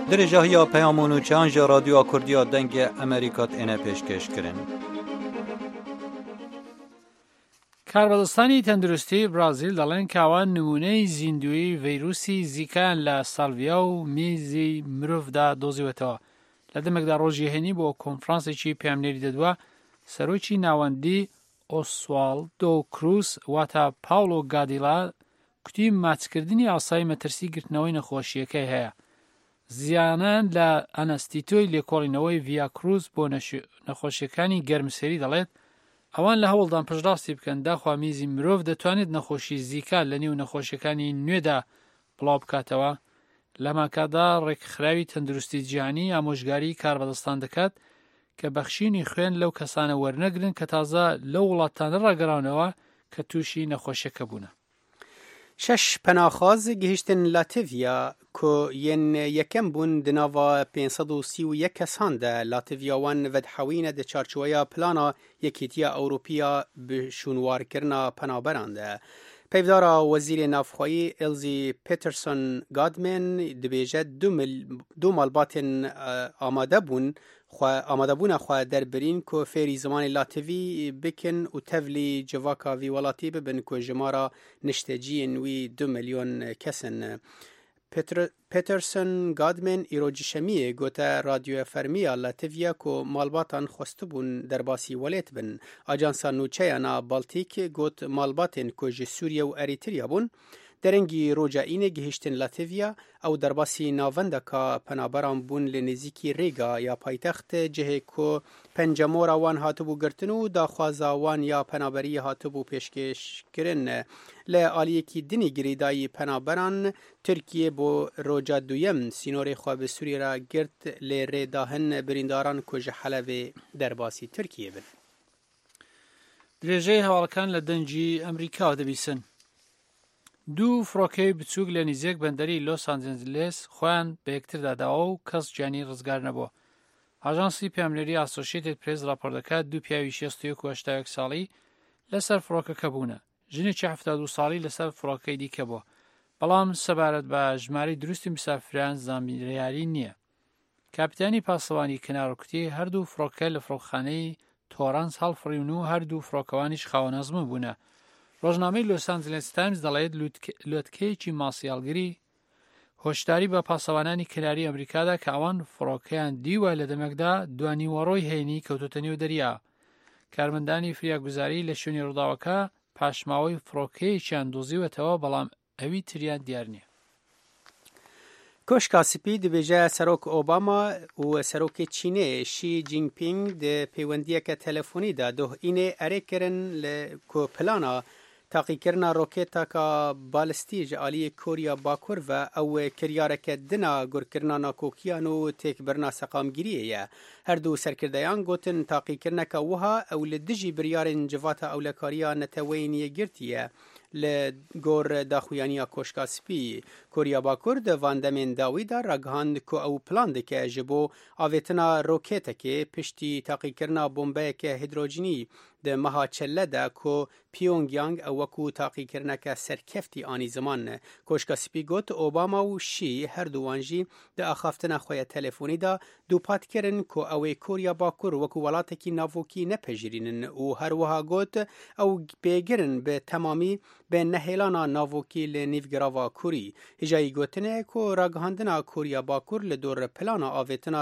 درجه یا پیامونو چانج رادیو کردیا دنگ امریکات اینه پیشکش کرن. کاربردستانی تندرستی برازیل دلن که آن نمونه زیندوی ویروسی زیکان ل سالویا و میزی مروف دا دوزی و تا. لده مقدار روزی هنی با کنفرانس چی پیامنری دادوا سروچی نواندی اوسوالدو کروس و تا پاولو گادیلا کتی ماتکردنی آسای مترسی گرتنوی نخوشیه که هیا. زیانان ل انستیتوی لیکولینوی ویا کروز با نخوشیکانی گرمسری دلت اوان له هەوڵدان پشتڕاستی بکەن داخوا میزی مرۆڤ دەتوانێت نەخۆشی زیکا لە نێو نەخۆشیەکانی نوێدا بڵاو بکاتەوە. لەما کاتدا ڕێکخراوی تەندروستی جیهانی ئامۆژگاری کاربەدەستان دەکات کە بەخشینی خوێن لەو کەسانە وەرنەگرن کە تازە لەو وڵاتانە ڕاگەڕاونەوە کە تووشی نەخۆشیەکە بوونە. 6 پناخواز گهیشتن لاتویا که ین یکم بون دناوا 531 کسان ده لاتویا وان ودحوین ده چارچویا پلانا یکیتیا اوروپیا بشونوار کرنا پنابران ده. پیودارا وزیر نافخوایی الزی پیترسون گادمن دبیجه دو مالباتن آماده بون خواه در برین که فیری زمان لاتوی بکن و تولی جواکا وی ولاتی ببن که جمارا نشتجین وی 2 میلیون کسن. پیترسون گادمن ایروجی شمیه گوته رادیو فرمیا لاتویا که مالباتان خواسته بون در باسی ولیت بن. آجانسا نوچهانا بالتیک گوت مالباتن که جه سوریه و اریتریا بون درنگی روجا اینه گهشتن لاتویا او در باسی ناونده که پنابران بون لنزیکی ریگا یا پایتخت جه که پنجمورا وان هاتبو گرتنو دا خوازا وان یا پنابری هاتبو پیشکش کرن. لآلیه کی دنی گریدای پنابران ترکیه بو روجا دویم سینور خواب سوری را گرت لی داهن برینداران کج حلب در باسی ترکیه بن. درێژەی هەواڵەکان لە دەنجی ئەمریکا دەبیسن. دوو فڕۆکەی بچووک لە نزیک بەندەری لۆس ئانجلس خۆیان بە یەکتردا داوە و کەس گیانی ڕزگار نەبووە. ئاژانسی پێامنێری ئاسۆشیێتد پرێس راپۆر دەکات دوو پیاوی 61 و 81 ساڵی لەسەر فڕۆکەکە بوونە. ژنێکی 72 ساڵی لەسەر فڕۆکەی دیکە بووە. بەڵام سەبارەت بە ژمارەی دروستی مسافران زانیاری نییە. کاپیتانی پاسەوانی کنارەکوتی هەردوو فڕۆکە لە فڕۆکخانەی تۆرانس هەڵفڕیون و هەردوو فڕۆکەوانیش خاوەنەزمە بوونە. ڕۆژنامەی لۆس ئانجلس تایمز دەڵێت لۆتکەیەکی ماسیالگری هۆشداری بە پاسەوانانی کناری ئەمریکادا کە ئەوان فڕۆکەیان دیوە لە دەمەکدا دوانیوەڕۆی هێنی کەوتۆتە نێو دەریا. کارمەندانی فریاگوزاری لە شوێنی ڕووداوەکە پاشماوەی فڕۆکەیەکیان دۆزیوەتەوە بەڵام ئەوی تریان دیار نییە. کۆشکا سپی دبیجه سروک اوباما و سروک چینه شی جینگ پینگ ده پیوندیه تلفونی ده دو اینه اره کرن که پلانا تاقی کرنا روکیتا که بالستیج آلی کوریا باکور و او کریارک دنا گر کرنا ناکوکیانو تیک برنا سقامگیریه. هر دو سرکردیان گوتن تاقی کرنا که وها او لدجی بریارن جواتا او لکاریا نتوینی گرتیه. لگور داخویانی کوشکا سپی کوریا باکور ده واندمین داوی دا رگهاند که او پلان ده که جبو آویتنا روکیتا که پشتی تاقی کرنا بومبه که هیدروجینی ده مها چله ده که پیونگیانگ او وکو تاقی کرنا که سرکفتی آنی زمان. کوشکا سپی گوت اوباما و شی هر دوانجی ده آخافتنا خوی تلفونی دا دو پات کرن که اوی کوریا باکور وکو ولاتکی نافوکی نپجرینن و هر وها گوت او بیگرن به تمامی به نهیلانا ناوکی لنیوگراوا کوری. هجایی گوتنه که راگهاندنا کوریا باکور لدور پلانا آویتنا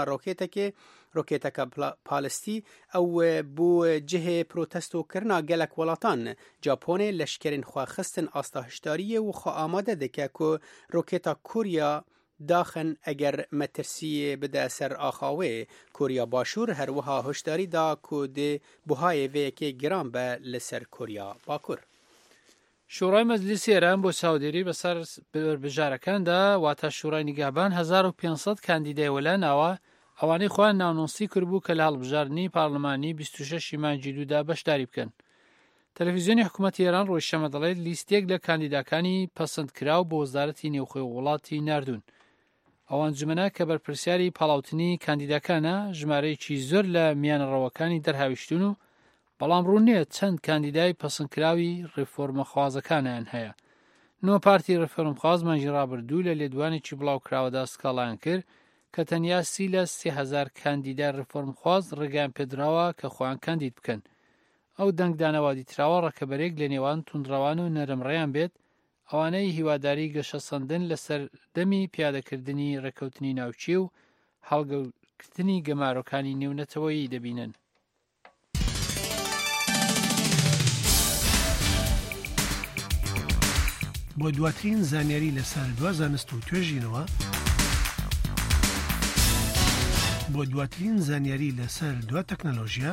روکیتا که پالستی او بو جه پروتستو کرنا گلک ولاتان جاپون لشکرین خواه خستن آستاهشتاری و خواه آماده دکه که روکیتا کوریا داخن اگر مترسی بده سر آخاوه. کوریا باشور هر وها هشداری دا که ده بوهای ویکی گرام به لسر کوریا باکور. شورای مەجلیسی ئێران بۆ چاودێری بەسەر بژارەکاندا واتە شورای نیگەهبان 1500 کاندیدای وەلا ناوە ئەوانەی خۆیان ناونووسی کردبوو کە لە هەڵبژاردننی پارلەمانی 26 مانگی دوودا بەشداری بکەن. تەلەڤیزیۆنی حکوومەتی ئێران ڕۆژشەمە دەڵێت لیستێک لە کاندیداکانی پەسەندکراو بۆ وەزارەتی نێوخۆی وڵاتی ناردوون. ئەوان جمەنە کە بەرپرسیاری پاڵاوتنی کاندیداکانە ژمارەیەکی زۆر لە میانەڕەوەکانی دەرهاویشتون و بەڵام ڕوونیە چەند کاندیدای پەسەندکراوی ڕێفۆرمەخوازەکانیان هەیە. نۆ پارتی ڕێفۆرمخواز مانگی ڕابردوو لە لێدوانێکی بڵاوکراوەدا سکاڵیان کرد کە تەنیا 30,000 کاندیدا ڕفۆرمخواز ڕێگەیان پێدراوە کە خۆیان کاندید بکەن. ئەو دەنگدانەوە دیتراوە ڕەکەبەرێک لە نێوان توندڕەوان و نەرمڕێیان بێت، ئەوانەی هیواداری گەشە سەندن لەسەر دەمی پیادەکردنی ڕێکەوتنی ناوچی و هەڵگەورکردنی گەمارۆکانی نێونەتەوەیی دەبینن. بۆ دواترین زانیاری لەسەر دوا زانست و توێژینەوە بۆ دواترین زانیاری لەسەر دوا تەکنەلۆژیا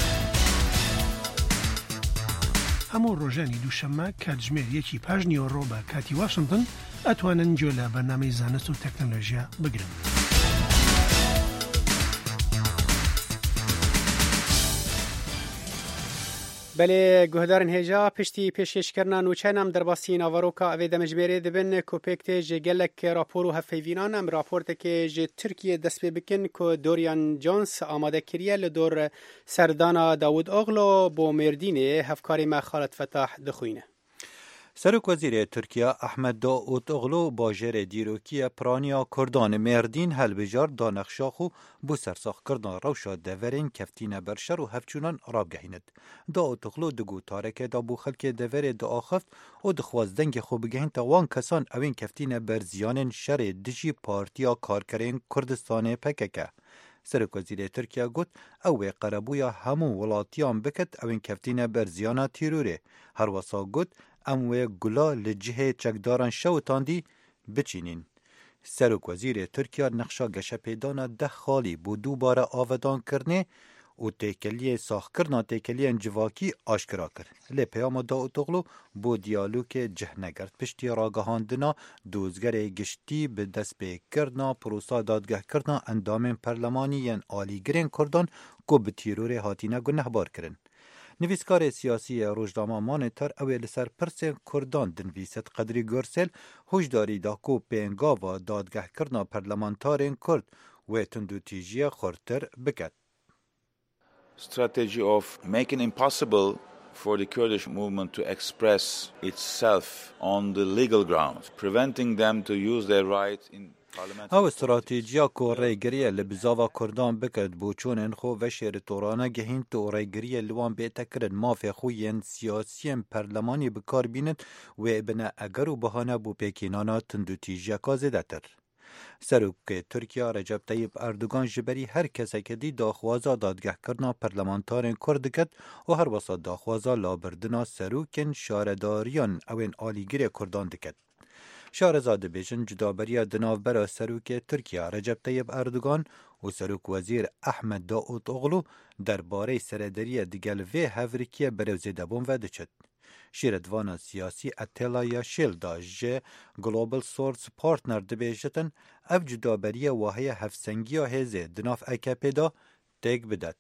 هەموو ڕۆژانی دووشەممە کاتژمێر 1:05 بە کاتی واشنگتن ئەتوانن گوێ لە بەرنامەی زانست و تەکنەلۆژیا بگرن. بله گهدارن هجا پشتی پیشش کردن و چنم در باسی ناوروکا اوی دمجبری دبن کوپکت جگلک راپورو هفیوینان ام راپورت که ج ترکیه دست بکن که دوریان جونس آماده کریه لدور سردانا داود اغلو بو مردین هفکاری ما خالد فتاح دخوینه. سرک وزیر ترکیه احمد داود اغلو باجر دیروکی پرانیا کردان مردین هلبجار دانخشاخو بو سرساخ کردن روشا دورین کفتین برشر و هفچونان رابگهیند. داود اغلو دگو تارکه دا بو خلک دور دا آخفت و دخوازدنگ خو بگهین تا وان کسان اوین کفتین برزیان شر دجی پارتیا کارکرین کردستان پککه. سرک وزیر ترکیه گوت اوه قربویا همو ولاتیان بکت اوین کفتین برزیانا تیروره. هر واسا گوت اموه گلا لجهه چکداران شوتاندی بچینین. سرک وزیر ترکیه نقشا گشه پیدانا 10 خالی بو دوباره آودان کرنه و تیکلیه ساخ کرنا تیکلیه انجواکی آشکرا کرد. لی پیام داود اغلو بو دیالوگ جهنگرد پشتی راگهاندنا دوزگر گشتی به دست به کرنا پروسا دادگه کرنا اندام پرلمانی ین آلی گرین کردن که به تیرور هاتینه گنه بار کرن. نویسکار سیاسی روزنامه مانیتر اوی لسر پرس کردان دنویست قدری گرسل هوشداری دا کو پینگا و دادگه کرنا پرلمانتارین کرد و تندو تیجی خورتر بکد. Strategy of making impossible for the Kurdish movement to express itself on the legal ground, preventing them to use their rights in او استراتیجیا کو ریگریه لبزاوا کردان بکد بوچونن خو و شیر تورانه گهین تو ریگریه لوان بیتا کرد مافی خوین سیاسیم پرلمانی بکار بیند و ابنه اگر و بهانه بو پیکینانا تندو تیجیا کازده تر. سروک ترکیه رجب طیب اردوگان جبری هر کسی که دی داخوازا دادگه کرنا پرلمانتارین کرد کد و هر وسا داخوازا لابردنا سروکن شارداریان اوین آلیگیر کردان دکد. شارزاده بیشن جدابری دناو برا سروک ترکیه رجب طیب اردوگان و سروک وزیر احمد داود اغلو درباره سردری دیگل وی هفریکیه بروزیده بون و دچد. شیردوان سیاسی اتلا یا شیل داجه گلوبال سورس پارتنر دبیجتن اف جدابری واهی هفسنگی هزه دناف اکپی دا تیگ بدد.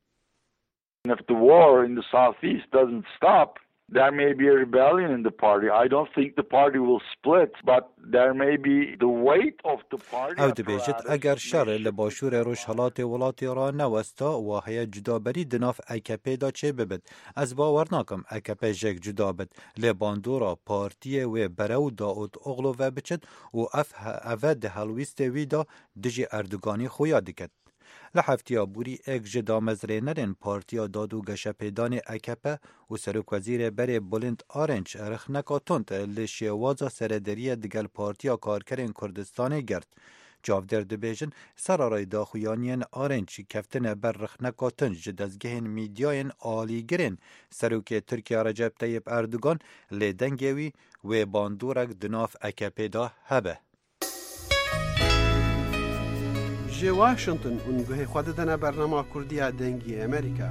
If the war in the southeast doesn't stop, there may be a rebellion in the party. I don't think the party will split, but there may be the weight of the party. او دبیجت اگر شر لباشور روشحالات ولاتی را نوستا واهی جدابری دناف اکپی دا چه ببد. از باور ناکم اکپی جک جدا بد. لباندورا پارتی و برو داود اغلو و بچد و اف ده هلویست وی دا دجی اردوگانی خویا دکد. لحفتیا بوری اک جدا مزرینرین پارتیا دادو گشه پیدان اکپه و سرک وزیر بری بلند آرنج رخنکاتوند لشیوازا سردری دیگل پارتیا کارکرین کردستان گرد. جاودر دبیجن سرارای داخویانین آرنج کفتن بر رخنکاتن جدازگهین میدیاین آلیگرین سروک ترکیه رجب طیب اردوگان لیدنگوی و باندورک دناف اکپه دا هبه. جه واشنطن اونگوه خود دنا برنامه کردیا دنگی امریکا.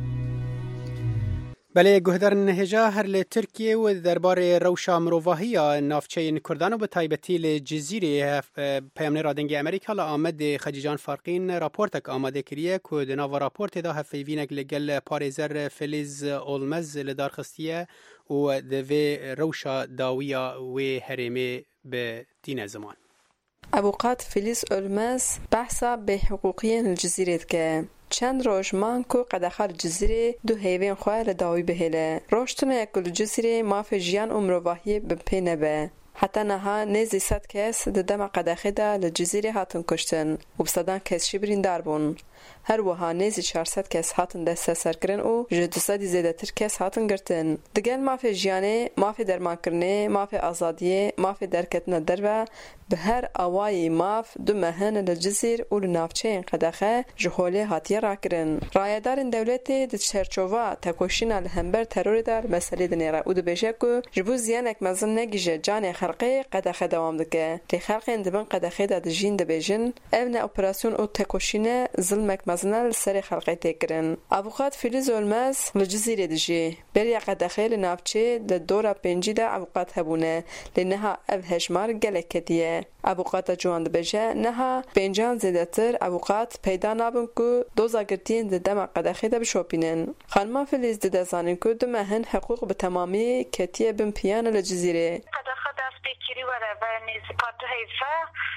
بله گهدارن هجا هر ل ترکیه و درباره روشا مروواهی نافچه کردان و به تایبتی لجزیره پیامنه را دنگی امریکا لآمد خجیجان فارقین راپورتک آماده کریه که دنا و راپورت دا هفیوینک لگل پارێزەر فلیز اولمز لدارخستیه و دوی روشا داویا و هرمه به دین زمان. ابوقات فلیس اولمز بحثا به حقوقی الجزیره که چند روزمان کو قدخل جزیره دو هیوین خواه لداوی بهله روشتون یک الجزیره ماف جیان امروواهی به پینه به حتی نها نزی 100 کس د دم قداخه دا لجزیره هاتن کشتن و بصدان کس شی بریندار بون. هر وها نزی 400 کس هاتن دست سرکرن و جدوسا دی زیده تر کس هاتن گرتن. دگل مافی جیانه، مافی درمان کرنه، مافی آزادیه، مافی درکتن دربه به هر آوای ماف دو مهن لجزیر و لنافچه قداخه جهوله هاتیه را کرن. رایدارن دولتی د چرچووا تکوشین الهمبر ترور دار مسئله دنیره و دو بیشه که جبو زیانک مزن نگیجه جان خلقی قداخه دوام دکه. لی خلقین دبن قداخه دا جین دبیجن اون اپراسیون او تکوشینه ظلمک مزنه لسر خلقی تکرن. ابوقات فیلیز اولمز لجزیره دجی. بری قداخه لنافچه لدورا پنجی دا ابوقات هبونه لنها او هشمار گلک کدیه. ابوقات جوان دبیجه نها پنجان زیده تر ابوقات پیدا نابن که دوزا گرتین ده دم قداخه دا بشوپینن. خانما فیلیز ده دزانن که دو مهن حقوق به تمامی کتیه بن پیان لجزیره. قداخه دست بکیری وره و نزیکات حیفه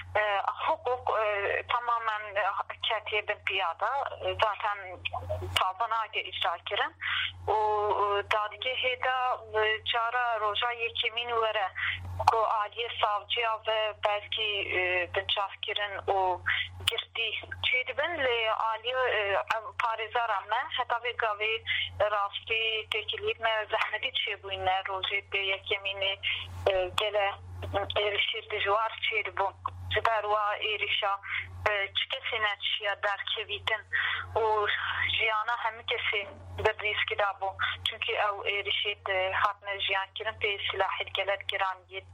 حقوق تماما کتیه بن پیاده zaten tabanaydı icra kirin o dadge heda çara roja yekimin vere ko aliye savcıya ve belki binçaf kirin o girdi çedibin le aliye parizar amma hatta ve gavi rasti tekilip me zahmeti çebuyne roje be yekimini gele erişir dijwar çedibun jibarwa erişa çikesine çiya derkevitin o jiyana hemi kesi bir riski da bu çünkü o erişit hatne jiyan kirin pe silahil gelet giran yed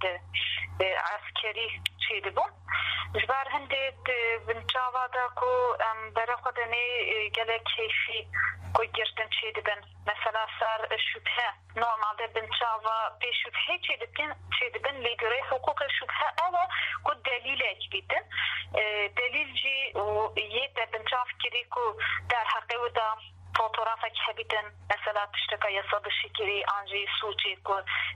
askeri çeydi bu jibar hende binçavada ko berakadene gelek keyfi ko girtin çeydi ben mesela sar şüphe normalde binçava pe şüphe çeydi ben ligre hukuk şüphe ama ko delil ekbidin delilci o yed binçav kiri ko در حقه و دا fotoğrafa kebiden mesela tişteka yasadı şekeri anji suçi ko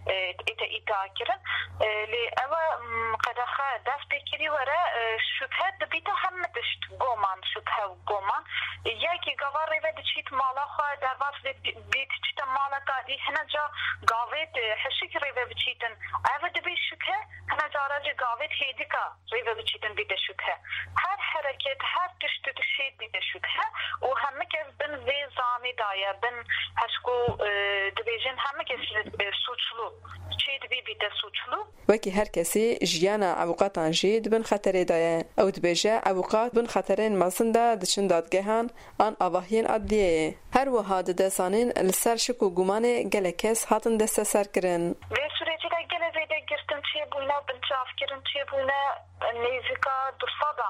ita kirin li eva qadaxa dast bekiri wara şüphe de bita hem tişt goman şüphe goman ya ki gavar ve dişit mala xwa dervas ve bit tişt mala kadi hnaja gavet hşik ve biçitin eva de bir şüphe hnaja aracı gavet hedika ve biçitin bir de şüphe her hareket her tişt şey bir de şüphe o hem kez ben ve zami daya ben haşko dibêjin heme kes suçlu çê dibî bîte suçlu wekî her kesî jiyana ewqatan jî dibin xeterê de ye ew dibêje ewqat bin xeterên mezin de diçin dadgehan an avahiyên adliyeyê her wiha di desanên li ser şik û gumanê gelek kes hatin desteserkirin vê sürecî de gelek vê de girtin çêbûne binçavkirin çêbûne nêzîka dursada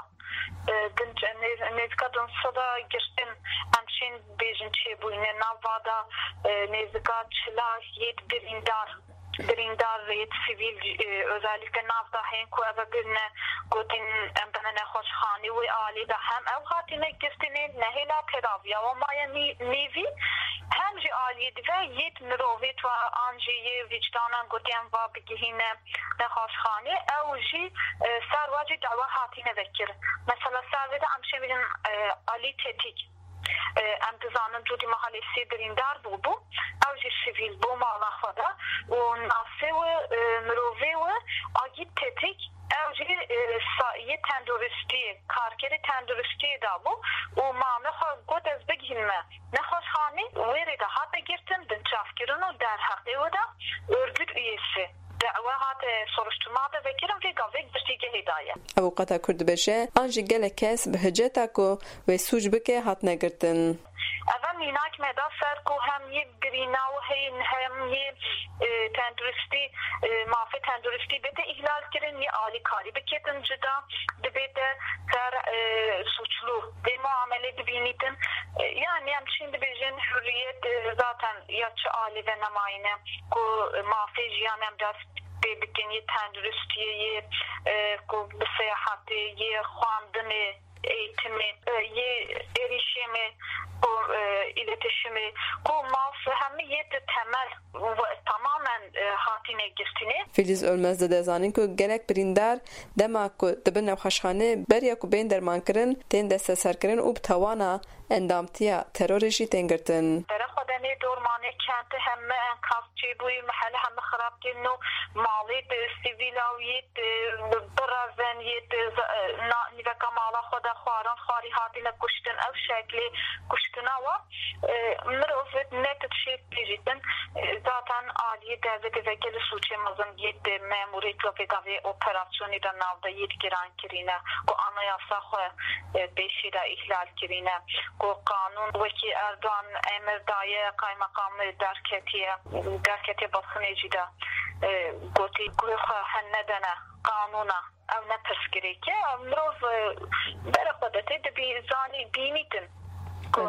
nêzîka dursada girtin emşin bêjin çêbûne navada nêzîka çila yed birindar yed sivil özellikle navda hên ku ev birine gotin bene nexweşxanî wê alî de hem ew hatine girtinê nehêla teraviya ve maya nêvî hem jî aliyê dibe yed mirovê twa an jî yê vicdanan gotiyan va bigihîne nexweşxanî ew jî ser wa jî dawa hatine vekirin mesela ser vê de em şevînin alî tetik em dizanin cudî mahallesî birîndar bû ew jî sivîl bû mala xwe de û nasê we mirovê we agî tetik ew jî yê tenduristiyê karkerê tenduristiyê da bû û mamê xwe got ez bigihîn me nexweşxanî wêrê de hate girtin binçavkirin û derheqê we de örgüt üyesi da'wa hat soruşturma da vekirin ve gavek birtîgehê daye ewqata Kurd dibêje an jî gelek kes bi hiceta ku wê sûc bike hatine girtin ev mînak me da ser ku hem yê birîna û heyên hem yê tenduristî mafê tenduristî bête ihlal kirin yê alîkarî biketin cida dibête ser suçlu vê muamelê dibînîtin yani em çîn dibêjin hürriyet zaten ya çi alî ve nemayîne ku mafê jiyan em dest pê bikin yê tenduristiyê yê ku bi seyahatê yê xwandinê eğitimi, erişimi, iletişimi, hemi yet temel tamamen hatine girtine. Filiz Ölmez de dezanin ku gerek birindar dema ku dibin newxweşxane beriya ku bên dermankirin tên desteserkirin û bi tawana endamtiya terorê jî tên girtin. Derexwe de يعني دورمانه كانت هم انقاذ جيبوي محل هم خراب كنو مالي سيفيلاويت برازنيت نيفكا مالا خدا خواران خاري هاتي لكشتن او شكلي كشتنا و مروفت نت تشيت جدا ذاتا عالی داوود وکیل سوچه مزن یه ماموری توفیقی اپراسیونی در ناودایی گران کرینه کو آنایاسا خو بیشی را احلال کرینه کو قانون وکی اردوان امر دایه قای مقام درکتی بسنه جدا گوتی گوی خو هندنه قانونا او نترسکری که مروف بر خودتی دبی زانی بینیتن کو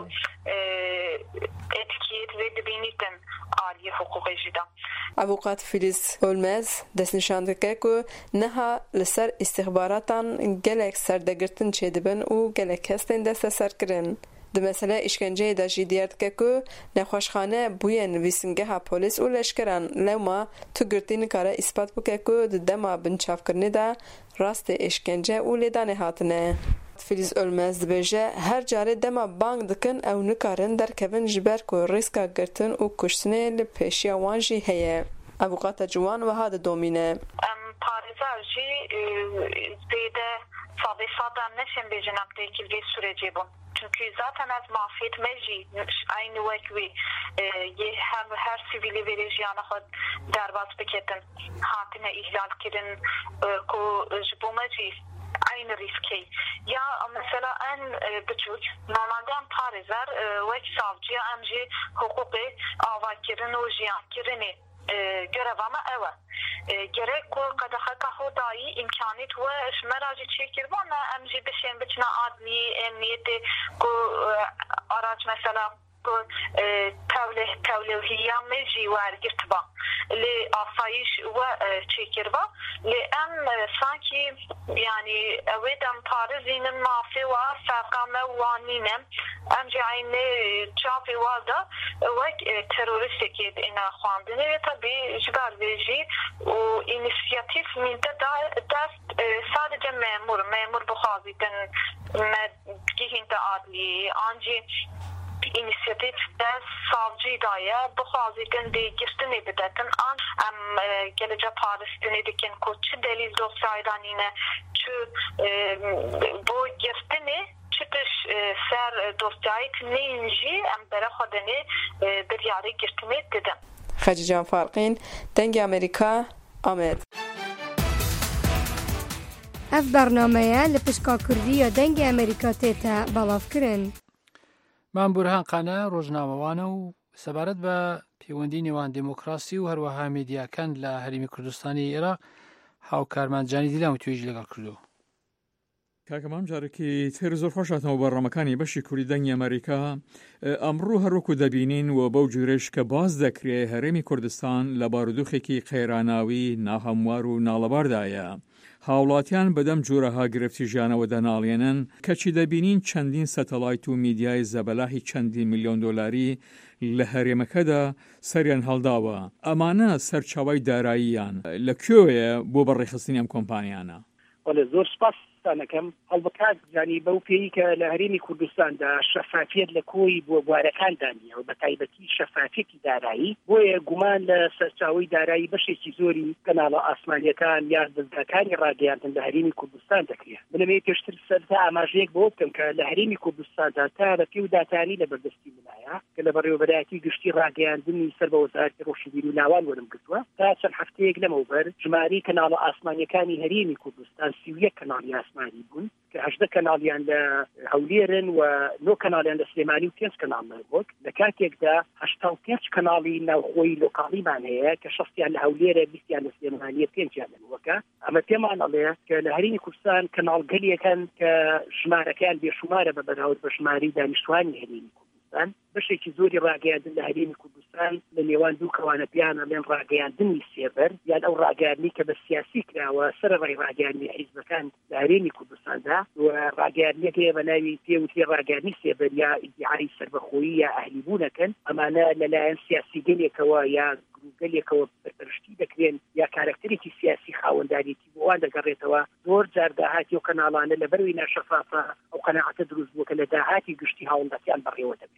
اتکیت و دبینیتن عالی حقوقی جدا. ابوقات فیلیز اولمز دست نشان دکه که نها لسر استخباراتان گلک سردگرتن چه دبن و گلک هستن دست سر کرن. ده مسئله اشکنجه دا جی دیارد که نخوشخانه بوی نویسنگه ها پولیس و لشکران لوما تو گرتی نکاره اثبات بکه که ده دما بنچاف کرنه دا راست اشکنجه و لیدانه هاتنه. فیلیز اولمز دبیجه هر جاره دما بانگ دکن او نکارن در کبن جبر که ریسکا گرتن و کشتنه لپیشیا وانجی هیه. ابوقات جوان و هاد دومینه. پارزار جی زیده صادی صادم نشن بیجنم دیکل وی سورجی بون. Çünkü zaten az mafiyet meci aynı vakti her sivili vereceğine خود درباز بکتن حاکم ihlal kirin کو جبومجی aynı riski. Ya mesela en küçük normalde Paris'er ve savcıya amci hukuki avakirin o jiyankirini görevama eva. Gerek ko kadaha kahodai imkaniyet ve şmeracı çekir bana amci beşen biçna adli emniyeti ko araç mesela ko tevlevhiya meci var girtba li asayiş ve çekirba li em sanki yani evedem Paris'in mafi ve sakame vaninem amci aynı çafi varda ve terörist ekid ina xwandine ve tabi jigar verici o inisiyatif minde dest sadece memur buxazidin gihinde adli anci inisiyatif dest savcı daya buxazidin de girtine bidetin an am gelece Paris'te dikin koçu deliz dosyaydan yine şu bu girtine çıkış ser dosyayı neyinci am bera xodeni biryari girtine dedim. خجیجان فارقین دنگ امریکا آمد. اف برنامه لپشکا کردی یا دنگ امریکا تیتا بلاف کرن. من بورهان قانه روزنامه‌وانه و سبارت به پیوندی نێوان دموکراسی و هەروەها میدیاکان لە هەرێمی کوردستانی عێراق هاوکارمانجانی دیلام و توێژی لەگەڵ کردو. کاکەمام جارێکی تر زۆر خۆشاتەوە بەڕەمەکانی بەشی کوردی دەنگی ئەمریکا ئەمڕۆ هەروەکو دەبینین و بەو جورێش کە باز دەکرێت هەرێمی کوردستان لە بارودۆخێکی قەیراناوی ناهەموار و ناڵەباردایە. هاوڵاتیان بەدەم جۆرەها گرفتی ژیانەوە دەناڵێنن کەچی دەبینین چەندین سەتەلایت و میدیای زەبەلاهی چەندین میلیۆن دۆلاری لە هەرێمەکەدا سەریان هەڵداوە. ئەمانە سەرچاوەی داراییان لەکوێیە بۆ بەڕێخستنی ئەم کۆمپانیانە؟ زۆر سپاس دانەکەم هەڵبکات جانی بەو پێی کە لە هەرێمی کوردستاندا شەفافیت لە کۆی بۆ بوارەکاندانیە و بە تایبەتی شەفافیەتی دارایی بۆیە گومان لە سەرچاوی دارایی بەشێکی زۆری کەناڵە ئاسمانیەکان یان دەستگاکانی ڕاگەیاندن لە هەرێمی کوردستان دەکرێت. منەوێ پێشتر سەرتا ئاماژەیەک بۆ بکەم کە لە هەرێمی کوردستاندا تا بە پێی و داتانی لە بەردەستی منایە کە لە بەڕێوەبەرایەتی گشتی ڕاگەیاندنی سەر بە وەزارەتی ڕۆشنبیر و لاوان وەرم کردووە تا چەند هەفتەیەک لەمەوبەر ژماری کەناڵە ئاسمانیەکانی هەرێمی کوردستان 31 کەناڵی ئاسمانی بوون کە 8 کەناڵیان لە هەولێرن و 9 کەناڵیان لە سلێمانی و 5 کەناڵ نەبووک لە کاتێکدا 85 کەناڵی ناوخۆی لۆکاڵیمان هەیە کە 6یان لە هەولێرە 20یان لە سلێمانیە 5یان لەوەکە ئەمە پێمان ئەڵێ کە لە هەرێمی کوردستان کەناڵ گەلێکن کە ژمارەکەیان بێشمارە بە بەراورد بە ژماری دانیشتوانی هەرێمی کوردستان بەشێکی زۆری ڕاگەیاندن لە هەرێمی کوردستان لە نێوان دوو کەوانە پیانە لێن ڕاگەیاندنی سێبەر یان ئەو ڕاگەیاندنی کە بە سیاسی کراوە سەرڕای ڕاگەیاندنی حیزبەکان لە هەرێمی کوردستاندا و ڕاگەیاندنێک هەیە بە ناوی پێوتێ ڕاگەیاندنی سێبەر یا ئیدعای سەربەخۆیی یا ئەهلیبوونەکەن ئەمانە لەلایەن سیاسی گەلێکەوە یا گەلێکەوە بەرپەرشتی دەکرێن یا کارکتەرێکی سیاسی خاوەنداریەتی بۆوان دەگەڕێتەوە زۆر جار داهاتی و کەناڵانە لەبەروی ناشەفافە ئەو قەناعەتە دروست بووە کە لە داهاتی گشتی هاوڵاتیان بەڕێوە دەبێت لەگەڵ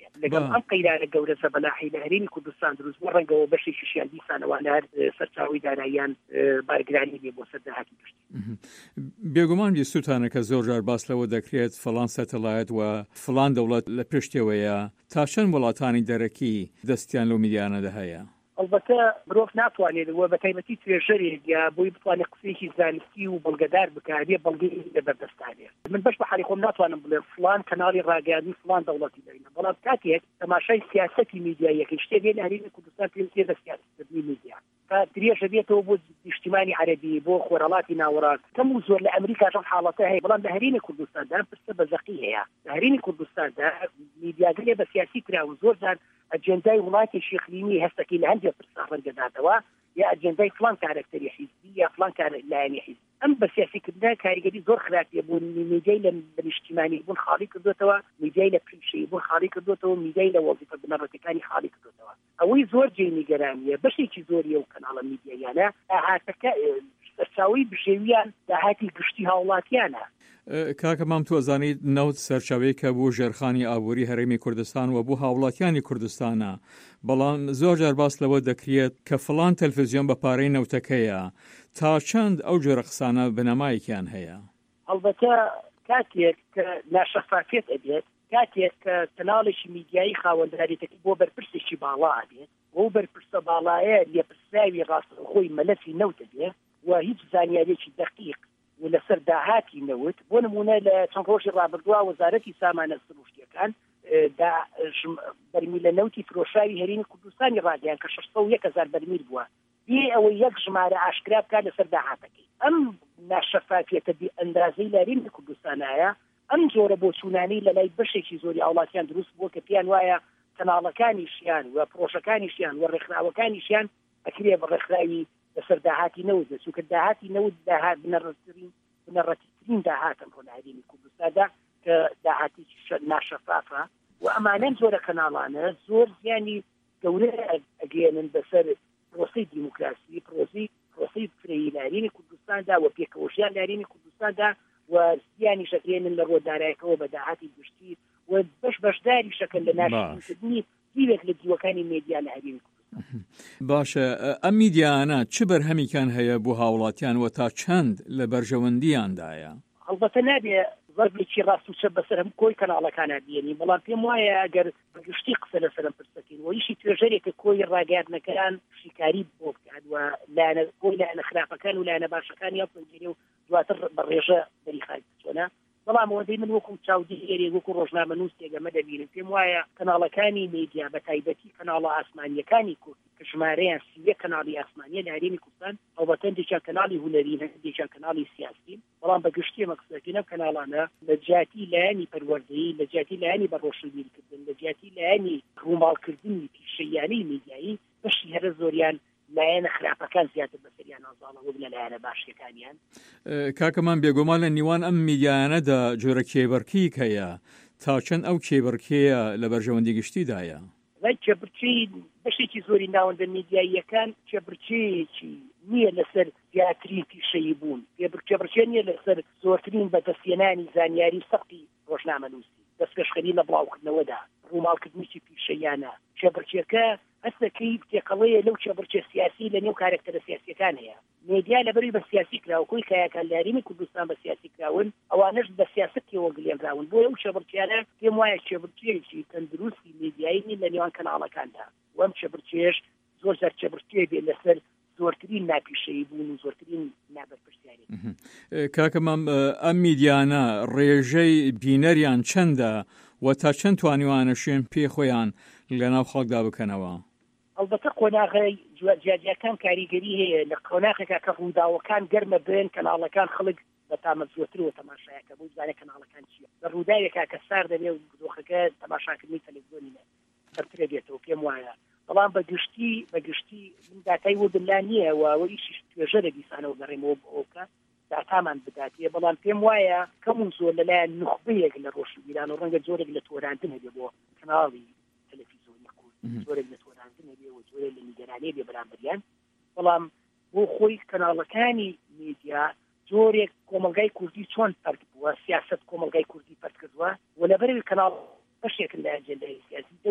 ئەم قەیرانە گەورە زەبەلاحی لە هەرێمی کوردستان دروست بووە ڕەنگەوە بەشێکیشیان دیسانەوانە هەر سەرچاوی داراییان بارگرانی بێ بۆ سەرداهاتی گشتی. بێگومان بیستوتانە کە زۆر جار باس لەوە دەکرێت فڵان سەتەلایەت و فڵان دەوڵەت لە پشتێوەیە تا چەند وڵاتانی دەرەکی دەستیان لەو میدیانەدا هەیە؟ ئەلبەتە مرۆڤ ناتوانێت وە بە تایبەتی توێژەرێک یا بۆی بتوانێت قسەیەکی زانستی و بەڵگەدار بکارێ بەڵگەی لەبەردەستانێت. من بەش بە حالی خۆم ناتوانم بڵێ فڵان کەناڵی ڕاگەیاندنی فڵان دەوڵەتی دەینە، بەڵام کاتێک تەماشای سیاسەتی میدیایەکەی شتێک لە هەرێمی کوردستان پێم تێدە سیاسەتی میدیا تا درێژە بێتەوە بۆ نیشتیمانی عەرەبی بۆ خۆرەڵاتی ناوەڕاست کەم و زۆر لە ئەمریکا ئەم حاڵەتە هەیە، بەڵام لە هەرێمی کوردستاندا پرسە بەزەقی هەیە. لە هەرێمی کوردستاندا میدیاگەلێ بە سیاسی کراون زۆر جار ئەجێندای وڵاتی اقلیمی هەستەکەی لە هەندێک پرسە ڕەنگەداتەوە یا ئەجێندای فڵان کارکتەری حیزبی یا فڵان کار لایەنی حیزب. ئەم بە سیاسیکردنە کاریگەری زۆر خراپیە بوون، میدیای لە نیشتیمانی بوون خاڵی کردوتەوە، میدیای لە پریشەیی بوون خاڵی کردوتەوە، میدیای لە وەزیفە بنەڕەتەکانی خاڵی کردوتەوە. ئەوەی زۆر جێی نیگەرانیە بەشێکی زۆریە و کەناڵە میدیایانە داهاتەکە سەرچاوی بژێویان داهاتی گشتی هاوڵاتیانە. کاکە مام تۆزانیت نەوت سەرچاوەیەکە بۆ ژێرخانی ئابووری هەرێمی کوردستان و بۆ هاوڵاتیانی کوردستانە، بەڵام زۆر جار باس لەوە دەکرێت کە فڵان تەلڤیزیۆن بە پارەی نەوتەکەیە، تا چەند ئەو جۆرە قسانە بنەمایەکیان هەیە؟ هەڵبەتە کاتێک کە ناشەفافێت ئەبێت، کاتێک کە کەناڵێکی میدیایی خاوەنددارێتەکەی بۆ بەرپرسێکی باڵا ئەبێت، بۆ بەرپرسە باڵایە لێپرساوی ڕاستەوخۆی مەلەفی نەوت دەبێت و هیچ زانیاریێکی دقیق و لەسەر داهاتی نەوت. بۆ نمونە لە چەند ڕۆژی ڕابردووە وەزارەتی سامانە سروشتیەکان بەرمیلە نەوتی فرۆشاوی هەرێمی کوردستانی ڕاگەیان کە 601,000 بەرمیل بووە، بێ ئەوەی یەک ژمارە ئاشکرا بکات لەسەر داهاتەکەی. ئەم ناشەفافیەتە بی ئەندازەی لە هەرێمی کوردستانایە ئەم جۆرە بۆ چوونانەی لە لای بەشێکی زۆری وڵاتیان دروست بووە کە پێیان وایە کەناڵەکانیشیان و پرۆژەکانیشیان و ڕێکخراوەکانیشیان ئەکرێ بە ڕێکخراوی لەسەر داهاتی نەوت چونکە داهاتی نەوت داهات بنەڕەتیترین داهاتن بۆ لە هەرێمی کوردستاندا کە داهاتی ناشەفافە و ئەمانەم زۆرە کەناڵانە زۆر زیانی گەورە ئەگەێنن بەسەر پرۆسەی دیموکراسی، پرۆسەی فرەیی لە هەرێمی کوردستاندا و پێکەوەژیان لە هەرێمی کوردستاندا و زیانی شەکرێنن لە ڕۆدارایەکەوە بە داهاتی گشتی و بەشداری شەکەن لە ناشکردنی دیوێک لە دیوەکانی میدیا لە هەرێمی کوردستان. باشە، ئەم میدیانە چ بەرهەمیکان هەیە بۆ هاوڵاتیان و تا چەند لە بەرژەوەندیاندایە؟ هەڵبەتە نابێ ضربێکی ڕاست و چەپ بەسەر هەم کۆی کەناڵەکانە بێنی، بەڵام پێم وایە ئەگەر بەگشتی قسە لەسەرم پرسەکەین و ئیشی توێژەرێکە کۆی ڕاگەیاندنەکان شیکاری بۆ بکات و کۆی لایەنە خراپەکان و لایەنە باشەکانی هەڵسەنگیری و دواتر بە ڕێژە بەریخای بچۆنە. بەڵام ئەوەندەی من وەکو چاودێری وەکو ڕۆژنامەنووس ئێمە دەبینم پێم وایە کەناڵەکانی میدیا بە تایبەتی کەناڵە ئاسمانیەکانی کوردی کە ژمارەیان 31 کەناڵی ئاسمانیە لە هەرێمی کوردستان ئەوبەتەن هەندێکیان کەناڵی هونەرین، هەندێکیان کەناڵی سیاسی، بەڵام بە گشتی ئەمە قسەکەین ئەم کەناڵانە لە جیاتی لایەنی پەروەردەیی، لە جیاتی لایەنی بەڕۆشنبیرکردن، لە جیاتی لایەنی ڕووماڵکردنی پیشەیانەی میدیایی بەشی هەرە زۆریان لایەنە خراپەکان زیاتر بەسەریان ئازاڵە وەک لە لایەنە باشیەکانیان. کاکەمان بێگومان لە نیوان ئەم میدیانەدا جۆرە کێبەرکیک هەیە، تا چەند ئەو کێبەرکەیە لە بەرژەوەندی گشتیدایە؟ کێبرچی بەشێکی زۆری ناوەندە میدیاییەکان کێبرچەیەکی نییە لەسەر زیاترین پیشەیی بوون، کێبرچێ نییە لەسەر زۆرترین بەدەستێنانی زانیاری سەقی ڕۆژنامەنووسی، دەستپێشخەری لە بڵاوکردنەوەدا، ڕووماڵکردنیی پیشەیانە. کێبرچێکە هەستەکەی تێقەڵەیە لەو کێبرچێ سیاسی لە نێو کارکتەرە سیاسیەکان هەیە. میدیا لەبەری بە سیاسی کراوە کۆی کایەکان لە هەرێمی کوردستان بە سیاسی کراون، ئەوانەش بە سیاستەوە گلێنراون، بۆ ئەو کێبرچیانە پێم وایە کێبرچێکی تەندروستی میدیایی نین لە نێوان کەناڵەکاندا. وەم کێبرچێش زۆر جار کێبرچێ بێ لەسەر زۆرترین ناپیشەیی بوون و زۆرترین نابەرپرسیاری. کاکەمام ئەم میدیانە ڕێژەی بینەریان چەندە و تا چەند توانیوانە شوێن پێ خۆیان لە ناو خەڵکدا بکەنەوە؟ ئەلبەتە قۆناغی جیاجیەکان کاریگەری هەیە لە قۆناغێکا کە ڕووداوەکان گەرمە بن کەناڵەکان خەڵک بە تامە زۆرترەوە تەماشایەکە بۆ زانێ کەناڵەکان چییە. لە ڕووداوێکا کە سار دەبێ و دۆخەکە تەماشاکردنی تەلەڤیزیۆنی سەرترە بێتەوە پێم وایە. بەڵام بەگشتی داتای وە بلا نییە و ئیشی توێژەرە دیسانەوە گەڕێمەوە بۆکە داتامان بداتیە، بەڵام پێم وایە کەمون زۆر لەلایەن نخبەیەک لە ڕۆژبیران و ڕەنگە جۆرێک لە تۆراندن هەبێ بۆ کەناڵی تەلەڤیزیۆنی کورد، جۆرێک لە تۆراندن هەبێ و جۆرێک لە نیگەرانی بێ بەرامبەریان. بەڵام بۆ خۆی کەناڵەکانی میدیا جۆرێک کۆمەلگای کوردی چۆن پەرد بووە، سیاست کۆمەلگای کوردی پەرد کردووە و لەبەرەوەی کەناڵ بەشێکن لە ئەجەندای سیاسی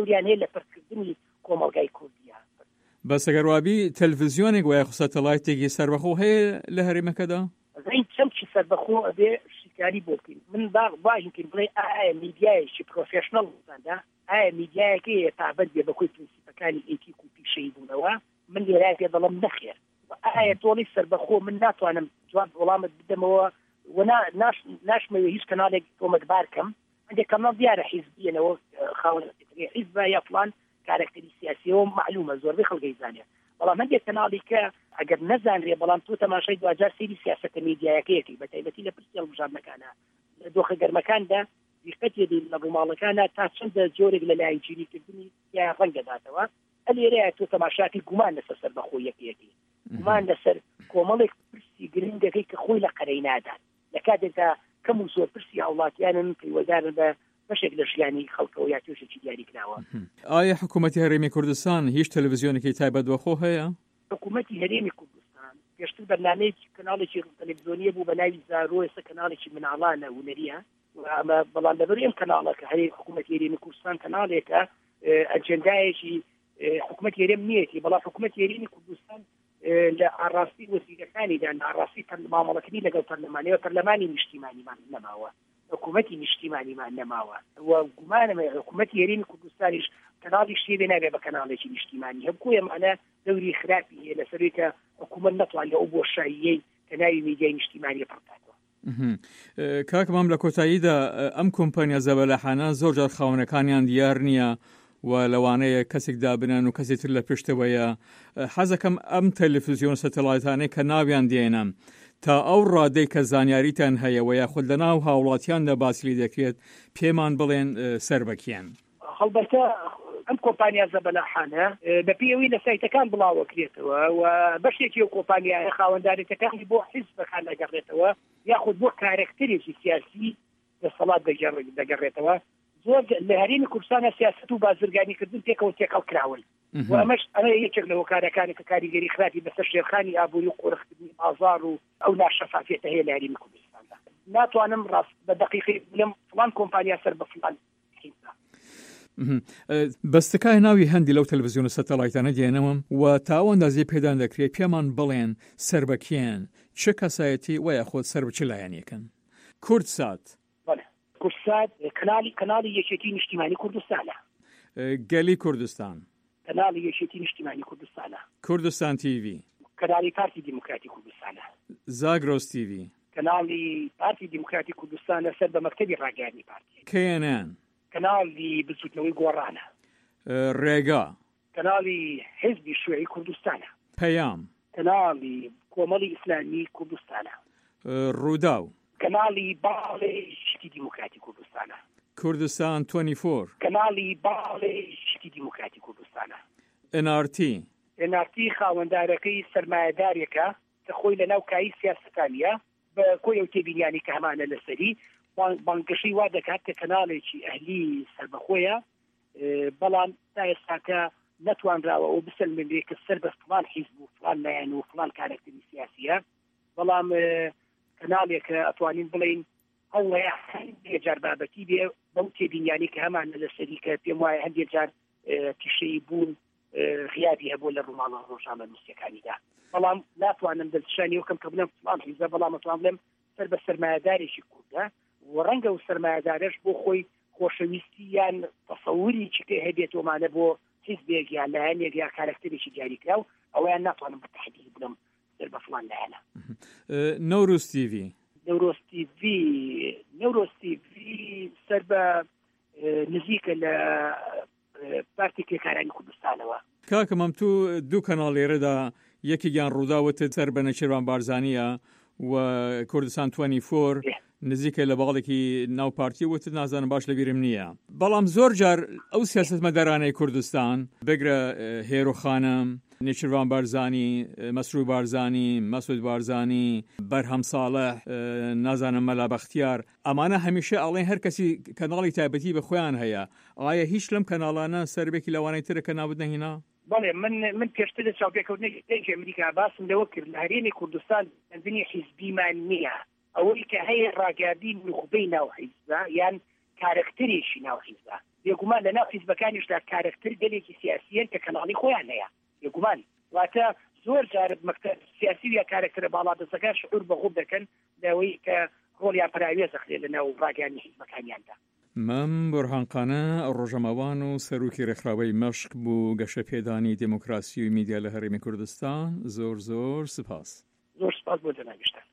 زۆریان هەیە لە پڕکردنی کۆمەڵگای کوردیە. بەس ئەگەر وابی تەلڤیزیۆنێک وایە سەتەلایتێکی سەربەخۆ هەیە لە هەرێمەکەدا؟ این چەمچی سەربەخۆ ئەبێ شیکاری بۆ بکەین. من باژین بڵێ ئایا میدیایەکی پرۆفێشنەڵ وزاندا، ئایا میدیایەکەیە تابەت بێ بە خۆی پرینسیپەکانی ئێتیک و پیشەیی بوونەوە، من لێرای پێ دەڵم نەخێر. ئایا تۆڵی سەربەخۆ من ناتوانم جواب وەڵامت بدەمەوە و ناشمەوێ هیچ کەناڵێک تۆمەتبار کەم. هەندێک کەناڵ دیارە حیزبیەنەوە خاوەن حیزبە یا فڵان کارکتەری سیاسیەوە معلومە زۆربەی خەڵکی زانێ. بەڵام هەندێک کەناڵی کە ئەگەر نەزانرێ بەڵام تۆ تەماشای دوجار سەیری سیاسەتە میدیایەکەیەتی بە تایبەتی لە پرسی هەڵبژاردنەکانە لە دۆخە گەرمەکاندا دیقەتی دێن لە ڕووماڵەکانە تا چەندە جۆرێک لە لای گیریکردنی یا ڕەنگەداتەوە ئەلێرەیە تۆ تەماشاتی گومان لەسەر سەربەخۆ یەکەیەتی گومان لەسەر کۆمەڵێک پرسی گرنگەکەی کە خۆی لە قەرەی نادان لە کاتێکدا کەم و زۆر پرسی هاوڵاتیانن پەیوەدارن بە بەشێک لە ژیانی خەڵکەوە یا توێژێکی دیاری کراوە. ئایا حکوومەتی هەرێمی کوردستان هیچ تەلەڤیزیۆنێکی تایبەت بەخۆ هەیە؟ حکوومەتی هەرێمی کوردستان پێشتر بەرنامەیەکی کەناڵێکی تەلەڤیزیۆنیە بوو بە ناوی زارۆ، ئێستا کەناڵێکی مناڵانە هونەریە، ئەمە بەڵام لەبەر ئەم کەناڵەکە هەرێمی حکوومەتی هەرێمی کوردستان کەناڵێکە ئەجەندایەکی حکوومەتی هەرێم نیەتی، بەڵام حکوومەتی هەرێمی کوردستان لە ئاڕاستی وەزیرەکانیدا ئاڕاستی مامەڵەکردنی لەگەڵ پەرلەمانیەوە پەرلەمانی نیشتیمانیمان نەماوە، حکوومەتی نیشتیمانیمان نەماوە و گومانمە حکوومەتی هەرێمی کوردستانیش کەناڵی شتێ نابێ بە کەناڵێکی نیشتیمانی هەبکوی ئەمانە دەوری خراپی هەیە لەسەرەوەی کە حکوومەت نەتوانێت ئەو بۆشاییەی کە ناوی میدیای نیشتیمانی پڕکاتەوە. کاکمام لە کۆتاییدا ئەم کۆمپانیا زەبەلەحانە زۆرجار خاوەنەکانیان دیار نییە و لەوانەیە کەسێک دابنان و کەسێتر لە پشتەوەیە. حەزەکەم ئەم تەلەڤیزیۆن سەتەلایتانەی کە ناویان دێنم تا ئەو ڕادەی کە زانیاریتان هەیە و یاخود لە ناو هاوڵاتیاندا باسی دەکرێت پێمان بڵێن سەربەکیان. هەڵبەتە ئەم کۆمپانیا زەبەلەحانە بەپێوەی لە سایتەکان بڵاوەکرێتەوە و بەشێکی ئەو کۆمپانیای خاوەنداریەکانی بۆ حیزبەکان دەگەڕێتەوە یاخود بۆ کارکتەرێکی سیاسی دەسەڵات دەگەڕێتەوە. زۆر لە هەرێمی کوردستانە سیاست و بازرگانیکردن تێکەوە تێکەڵ کراون و ئەمەش ئەمە یەکێک لەوە کارەکانی کە کاریگەری خراپی بەسەر شێرخانی ئابووری و قۆرەخکردنی ئازار و ئەو ناشەفافیەتە هەیە لە هەرێمی کوردستاندا. ناتوانم ڕاست بە دقیقی بڵێم فڵان کۆمپانیا سەر بە فڵان بەستەکای ناوی هەندی لەو تەلەڤیزیۆن سەتەلایتانە دێنەوەم و تاوە ئەندازی پێدان دەکرێت پێمان بڵێن سەربەکیان چه کەسایەتی و یاخۆت سەر بچ لایەنێکن. کورتسات کورتسات کەناڵی یەکێتی نیشتیمانی کوردستانە، گەلی کوردستان کەناڵی یەکێتی نیشتیمانی کوردستانە، کوردستان تیڤی کەناڵی پارتی دیموکراتی کوردستانە، زاگرۆس تیڤی کەناڵی پارتی دیموکراتی کوردستانە سەر بە مەکتەبی ڕاگەیاندنی پارتی، کێنان کەناڵی بچووکنەوەی گۆڕانە، ڕێگا کەناڵی حیزبی شوێعی کوردستانە، پەیام کەناڵی کۆمەڵی ئیسلامی کوردستانە، ڕووداو کەناڵی باڵێ شتی دیموکراتی کوردستانە، کوردستان 24 کەناڵی باڵێ شتی دیموکراتی کوردستانە، NRT خاوەندارەکەی سەرمایەدارێکە کە خۆی لە ناو کایی سیاسەکانیە بە کۆی ئەو تێبینیانی کە هەمانە لەسەری بانگەشەی وا دەکات کە کەناڵێکی ئەهلی سەربەخۆیە بەڵام تا ئێستاکە نەتوانراوە ئەو بسەلمێنێ کە سەر بە فڵان حیزب و فڵان لایەن و فڵان کارکتەری سیاسیە، بەڵام کەناڵێکە ئەتوانین بڵین هەوڵەیە هەندێک جار بابەتی بێ بەو تێبینیانی کە هەمانە لەسەری کە پێم وایە هەندێک جار پیشەی بوون غیابی هەبوو لە ڕووماڵە ڕۆژنامە نووسەکانیدا، بەڵام ناتوانم دەستشانی وەکەم کە بڵێم فڵان حیزبە، بەڵام ئەتوان بڵێم سەر بە سەرمایەدارێکی کوردە و ڕەنگە و سەرمایەدارەش بۆ خۆی خۆشەویستی یان تەسەووری چکە هەبێتۆمانە بۆ حیزبێک یان لایەنێک یا کارکتەرێکی دیاریکراو ئەویان ناتوانم بە تەحدید بڵێم سەر بە فڵان لایەنە. نەوروز تیڤی نەوروز تیڤی سەر بە نزیکە لە پارتی کێکارانی کوردستانەوە. کاکەمەم تو دوو کەناڵ لێرەدا یەکێکیان ڕووداوەتە سەر بە نەچێوان بارزانیە و کوردستان 24 نزیکە لە باڵێکی ناو پارتی وتت نازانم باش لەبیرم نییە، بەڵام زۆر جار ئەو سیاسەتمەدارانەی کوردستان بگرە هێرو خانم، نێچیروان بارزانی، مەسرور بارزانی، مەسعود بارزانی، بەرهەم ساڵح، نازانم مەلا بەختیار، ئەمانە هەمیشە ئەڵێن هەر کەسی کەناڵی تایبەتی بە خۆیان هەیە. ئایا هیچ لەم کەناڵانە سەربێکی لەوانەی ترە کە نابوت نەهێنا؟ بەڵێ من پێشتر لە چاوپێکەوتنێکی ئەمریکا باسم لەوە کرد لە هەرێمی کوردستان بنزینی حیزبیمان نییە، ئەوەی کە هەیە ڕاگەاندنی نخبەی ناو حیزبە یان کارکتەرێکی ناو حیزبە، بێگومان لە ناو حیزبەکانیشدا کارکتر گەلێکی سیاسیەن کە کەناڵی خۆیان هەیە بێگومان واتە زۆر جار مەکتەب سیاسی یا کارکترە باڵا دەستەکان شعور بەخۆب دەکەن لەوەی کە ڕۆڵیان پراوێز دەخرێت لە ناو ڕاگەیانی حیزبەکانیاندا. مەم بورهانقانە ڕۆژەمەوان و سەرۆکی ڕێکخراوەی مەشق بوو گەشە پێدانی دموکراسی و میدیا لە هەرێمی کوردستان. زۆر سپاس. زۆر سپاس بۆ جەنابیشتە.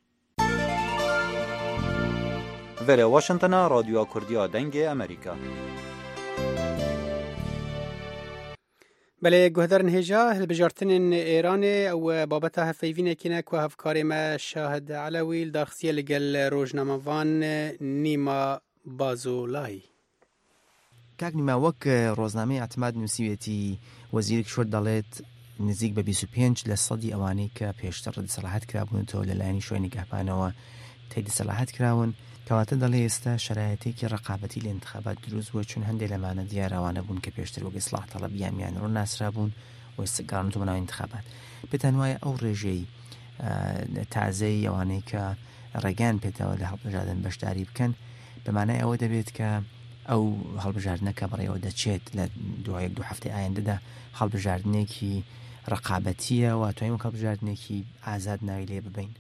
وەرە واشنگتنە رادیۆ کوردیا دەنگی ئەمریکا. بله گهدرن هجا هلبجارتن ایران و بابتا هفیوینه کنه که هفکاری ما شاهد علویل درخصیه لگل روزنامه‌وان نیما بازولای کاک نیما وەک ڕۆژنامەی ئەعتماد نووسیوێتی وەزیرێک شۆر دەڵێت نزیک بە 25 لە سەدی ئەوانەی کە پێشتر دەسەڵات کرابوونەوە لەلایەنی شوێنی نیگەهبانەوە تێی دەسەڵات کراون کەواتە دەڵێ ئێستا شرایەتێکی ڕقابەتی لە انتخابات دروست بووە چون هەندێک لەمانە دیارەوانە بوون کە پێشتر وەک ئیسلاح تەڵەبیان میان ڕۆ ناسرا بوون و ئێستا گەڕانەوە بەناو انتخابات پێتان وایە ئەو ڕێژەی تازەی ئەوانەی کە ڕێگەیان پێتەوە لە هەڵبژاردن بەشداری بکەن بەمانای ئەوە دەبێت کە ئەو هەڵبژاردنەکە بەڕێوە دەچێت لە دوو هەفتەی ئایندەدا هەڵبژاردنێکی ڕقابەتیە و توانین هەڵبژاردنێکی ئازاد ناوی لێ ببین.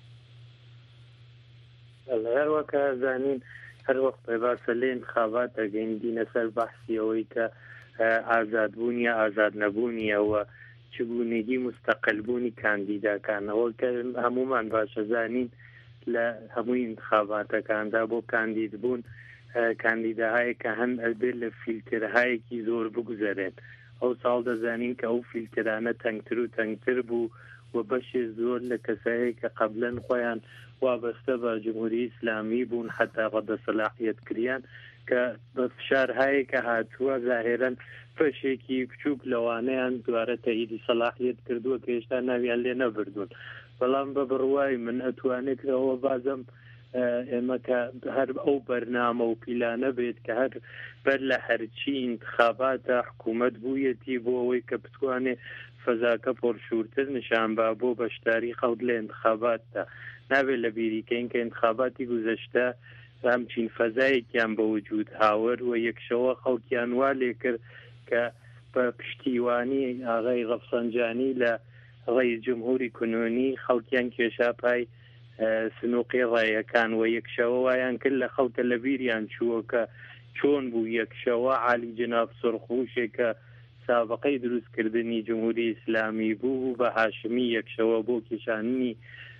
هەروەکە زانین هەر وەخت باسە لێ انتخابات ئەگەیندینە سەر بەحسی ئەوەی کە ئازادبوونی یا ئازاد نەبوونیەوە چبوونێکی مستەقلبوونی کاندیداکانەوە کە هەمومان باشە زانین لە هەمووی انتخاباتەکاندا بۆ کاندید بوون کاندیداهایە کە هەن ئەبێت لە فیلترهایەکی زۆر بگوزارێت. ئەو ساڵ دەزانین کە ئەو فیلترانە تەنگتر و تەنگتر بوو و بەشێ زۆر لە کەسایی کە قەبلەن خۆیان وابەستە بە جمهوری ئیسلامی بوون حتا ڕەدە سەلاحیەت کریان کە بە فشارهایی کە هاتووە ظاهێرەن پەشێکی بچووک لەوانەیان دوارە تەئیدی سەلاحیەت کردووە کە هێشتا ناویان لێ نەبردوون. بەڵام بە بڕوای من ئەتوانێت ئەوە بازم ئێمە کە هەر ئەو بەرنامە و پیلانە بێت کە هەر بەر لە هەرچی انتخاباتە حکوومەت بوویەتی بۆ ئەوەی کە بتوانێت فەزاکە پڕشورتر نیشانبا بۆ بەشداری خەڵک لە انتخاباتدا نابێت لە بیریکەین کە انتخاباتی گوزەشتە همچین فەزایەکیان بە وجود هاور و یەکشەوە خەڵکیان وا لێ کرد کە بە پشتیوانی ئاغای ڕەفسەنجانی لە ڕئیس جمهوری کنونی خەڵکیان کێشا پای سنووقی ڕایەکان و یەکشەوە وایان کرد لە خەڵکە لە بیریان چووە کە چۆن بوو یەکشەوە عالی جناب سرخوشێکە سابقەی دروستکردنی جمهوری ئیسلامی بوو بە هاشمی یەکشەوە بۆ کێشاننی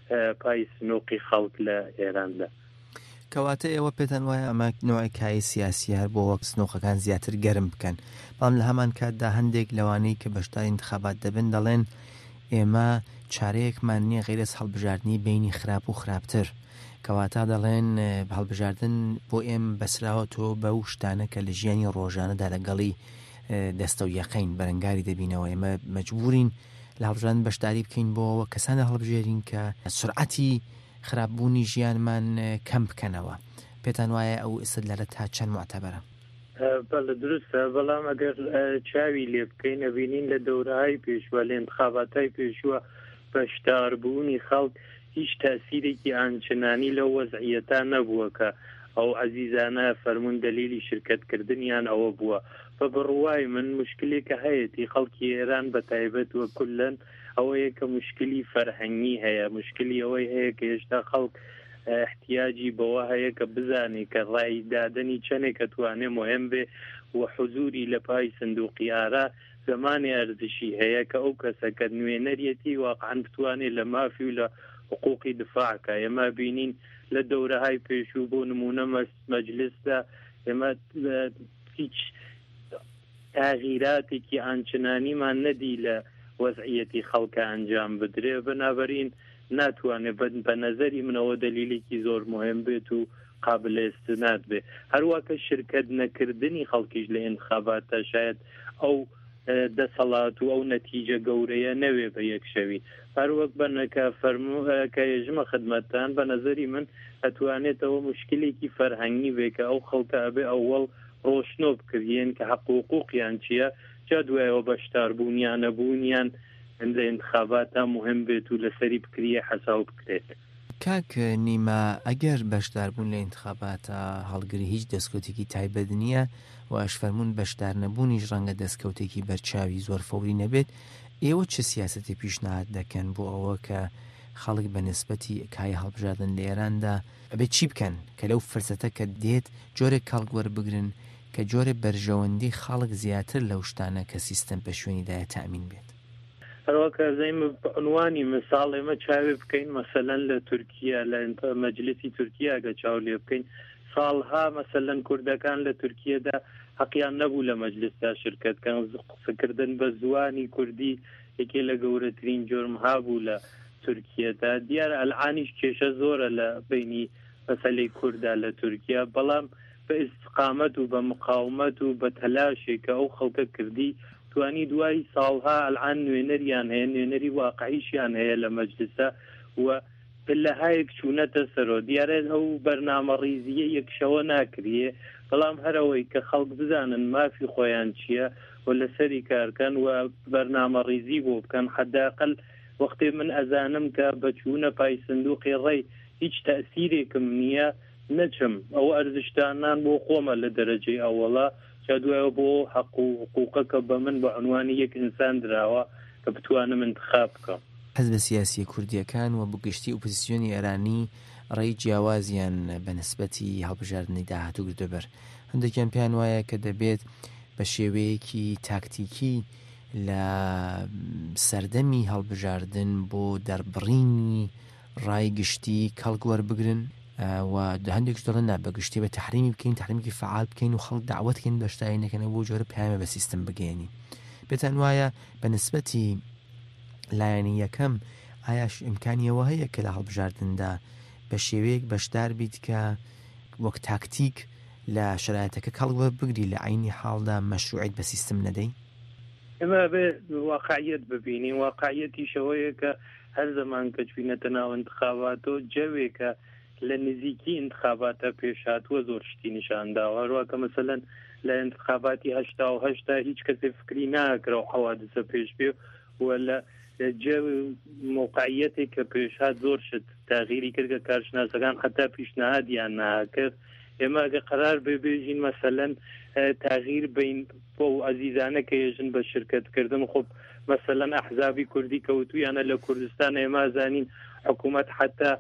پای سنووقی خەڵک لە ئێراندا. کەواتە ئێوە پێتان وایە ئەمە نوعی کای سیاسی هەر بۆ وەک سنووقەکان زیاتر گەرم بکەن بەڵام لە هەمان کاتدا هەندێک لەوانەی کە بەشداری انتخابات دەبن دەڵێن ئێمە چارەیەکمان نییە غیر از هەڵبژاردننی بینی خراپ و خراپتر کەواتە دەڵێن هەڵبژاردن بۆ ئێم بەسراوەتەوە بە و شتانە کە لە ژیانی ڕۆژانەدا لەگەڵی دەستە و یەقین بەرەنگاری دەبینەوە ئێمە مەجبورین لە هەڵبژاردن بەشداری بکەین بۆەوە کەسانە هەڵبژێرین کە سرعەتی خراپبوونی ژیانمان کەم بکەنەوە. پێتان وایە ئەو ئستدلالە تا چەند معتەبەرە؟ بەڵێ دروستە بەڵام ئەگەر چاوی لێ بکەین ئەبینین لە دەورەهای پێشوە لە انتخاباتای پێشوە بەشداربوونی خەڵک هیچ تاسیرێکی ئانچنانی لە وەزعیەتا نەبووە کە ئەو عەزیزانە فەرمون دەلیلی شرکەتکردنیان ئەوە بووە. بە بڕوای من مشکلێکە هەیەی خەڵکی ئێران بە تایبەت وە کولەن ئەوەیە کە مشکلی فەرهەنگی هەیە مشکلی ئەوەی هەیە کە هێشتا خەڵک احتیاجی بەوە هەیە کە بزانێت کە ڕای دادنی چەندێک کە توانێ مهم بێ و حضوری لە پای سندوقی ئارا زمانی ئەرزشی هەیە کە ئەو کەسەکە نوێنەرەتی واقعاً بتوانێت لە مافی و لە حقوقی دفاعکە. ئێمە بینین لە دەورەهای پێشوو بۆ نمونە مەجلیسدا ئێمە هیچ تاغیراتێکی ئانچنانیمان نەدی لە وەزعیەتی خەڵکە ئەنجام بدرێ بەنابەرین ناتوانێت بە نەزەری منەوە دلیلێکی زۆر مهم بێت و قابل ئێستناد بێ. هەروەکە شرکت نەکردنی خەڵکیش لە انتخاباتە شاید ئەو دەسەڵات و ئەو نەتیجە گەورەیە نەوێ بە یەکشەوی. هەروەک بەنەکە کە ێژمە خدمەتان بە نەزەری من ئەتوانێتەوە مشکلێکی فەرهەنگی بێ کە ئەو خەڵکە ئەبێ ئەوەڵ ڕۆشنۆ بکردێن کە حقوقیان چییە جا دوایەوە بەشداربوونیان نەبوونیان لە انتخاباتە مهم بێت و لەسەری بکریە حەساو بکرێت. کاک نیمە ئەگەر بەشداربوون لە ئینتخاباتە هەڵگری هیچ دەستکەوتێکی تایبەت نییە و ئەشفەرمونون بەشدار نەبوونیش ڕەنگە دەستکەوتێکی بەرچاوی زۆر فەوری نەبێت، ئێوە چه سیاسەتی پیشنهاد دەکەن بۆ ئەوە کە خەڵک بە نسبەتی کای هەڵبژاردن لە ئێراندا ئەبێ چی بکەن کە لەو فرسەتە کە دێت جۆرێک کەڵک وەربگرن کە جۆرێ بەرژەوەندی خەڵک زیاتر لەو شتانە کە سیستەم پە شوێنیدایە تامین بێت. هەروەکە زەیم عنوانی مثال ئێمە چاوێ بکەین مەسەلەن لە تورکیا لە مەجلیسی تورکیا گە چاو لێ بکەین ساڵها مەسەلەن کوردەکان لە تورکیەدا حەقیان نەبوو لە مەجلیسدا شرکەتکەن قسەکردن بە زوانی کوردی یەکێ لە گەورەترین جۆرمها بوو لە تورکیەدا. دیارە ئەلعانیش کێشە زۆرە لە بینی مەسەلەی کووردا لە تورکیا، بەڵام بە ئیستقامەت و بە مقاومەت و بە تەلاشێکە ئەو خەڵکە کردی توانی دوای ساڵها ئەلعان نوێنەریان هەیە، نوێنەری واقعیشیان هەیە لە مەجلیسە و پلەهایەک چوونەتە سەرۆ. دیارە ئەو بەرنامە ڕیزیە یەکشەوە ناکریە، بەڵام هەرەوەی کە خەڵک بزانن مافی خۆیان چییە و لەسەری کارکەن و بەرنامە ڕیزی بۆ بکەن. حەداقل وەختێ من ئەزانم کە بەچوونە پای سندوقی ڕێی هیچ تەئسیرێکم نییە نەچم، ئەو ئەرزشتانان بۆ خۆمە لە دەرەجەی ئەوەڵە دوایەوە بۆ حەق و حقوقەکە بە من بە عنوانی یەک ئینسان دراوە کە بتوانم انتخاب بکەم. حەزبە سیاسی کوردیەکان و بگشتی ئۆپۆزیسیۆنی ئێرانی ڕێی جیاوازیان بە نسبەتی هەڵبژاردنی داهاتوو گرتوبەر. هەندێکیان پێیان وایە کە دەبێت بە شێوەیەکی تاکتیکی لە سەردەمی هەڵبژاردن بۆ دەربڕینی ڕای گشتی کەڵک وەربگرن و هەندێک دەڵێن نا بەگشتی بە تحریمی بکەین، تحریمێکی فعال بکەین و خەڵک داوەتکەین بە شتایی نەکەنەوە بۆ جۆرە پامە بە سیستم بگەێنی. بێتان وایە بە نسبەتی لایەنی یەکەم ئایاش ئیمکانیەوە هەیە کە لە هەڵبژاردندا بە شێوەیەک بەشدار بیت کە وەک تاکتیک لە شرایەتەکە کەڵک وەربگری لە عینی حاڵدا مەشروعیت بە سیستم نەدەی؟ ئێمە بێ واقعیت ببینین. واقعیەتی شەوەیە کە هەر زەمان کە چوینەتە ناو انتخاباتەوە جەوێکە لە نزیکی انتخاباتە پێشهاتووە زۆر شتی نیشانداوە. هەروەکە مەسەلەن لە انتخاباتی 1970 هیچ کەسێ فکری ناکرا و حەوادثە پێش بێ و لە جێ موقعیەتێک کە پێشهات زۆر شت تاغیری کردکە کارشناسەکان حتا پیشنهادیان ناکرد. ئێمە ئەگە قەرار بێژین مەسەلەن تاغیر بین بۆ عەزیزانە کە ێژن بە شرکەتکردن خۆ مەسەلەن ئەحزابی کوردی کەوتویانە لە کوردستان ئێمە زانین حکوومەت حتا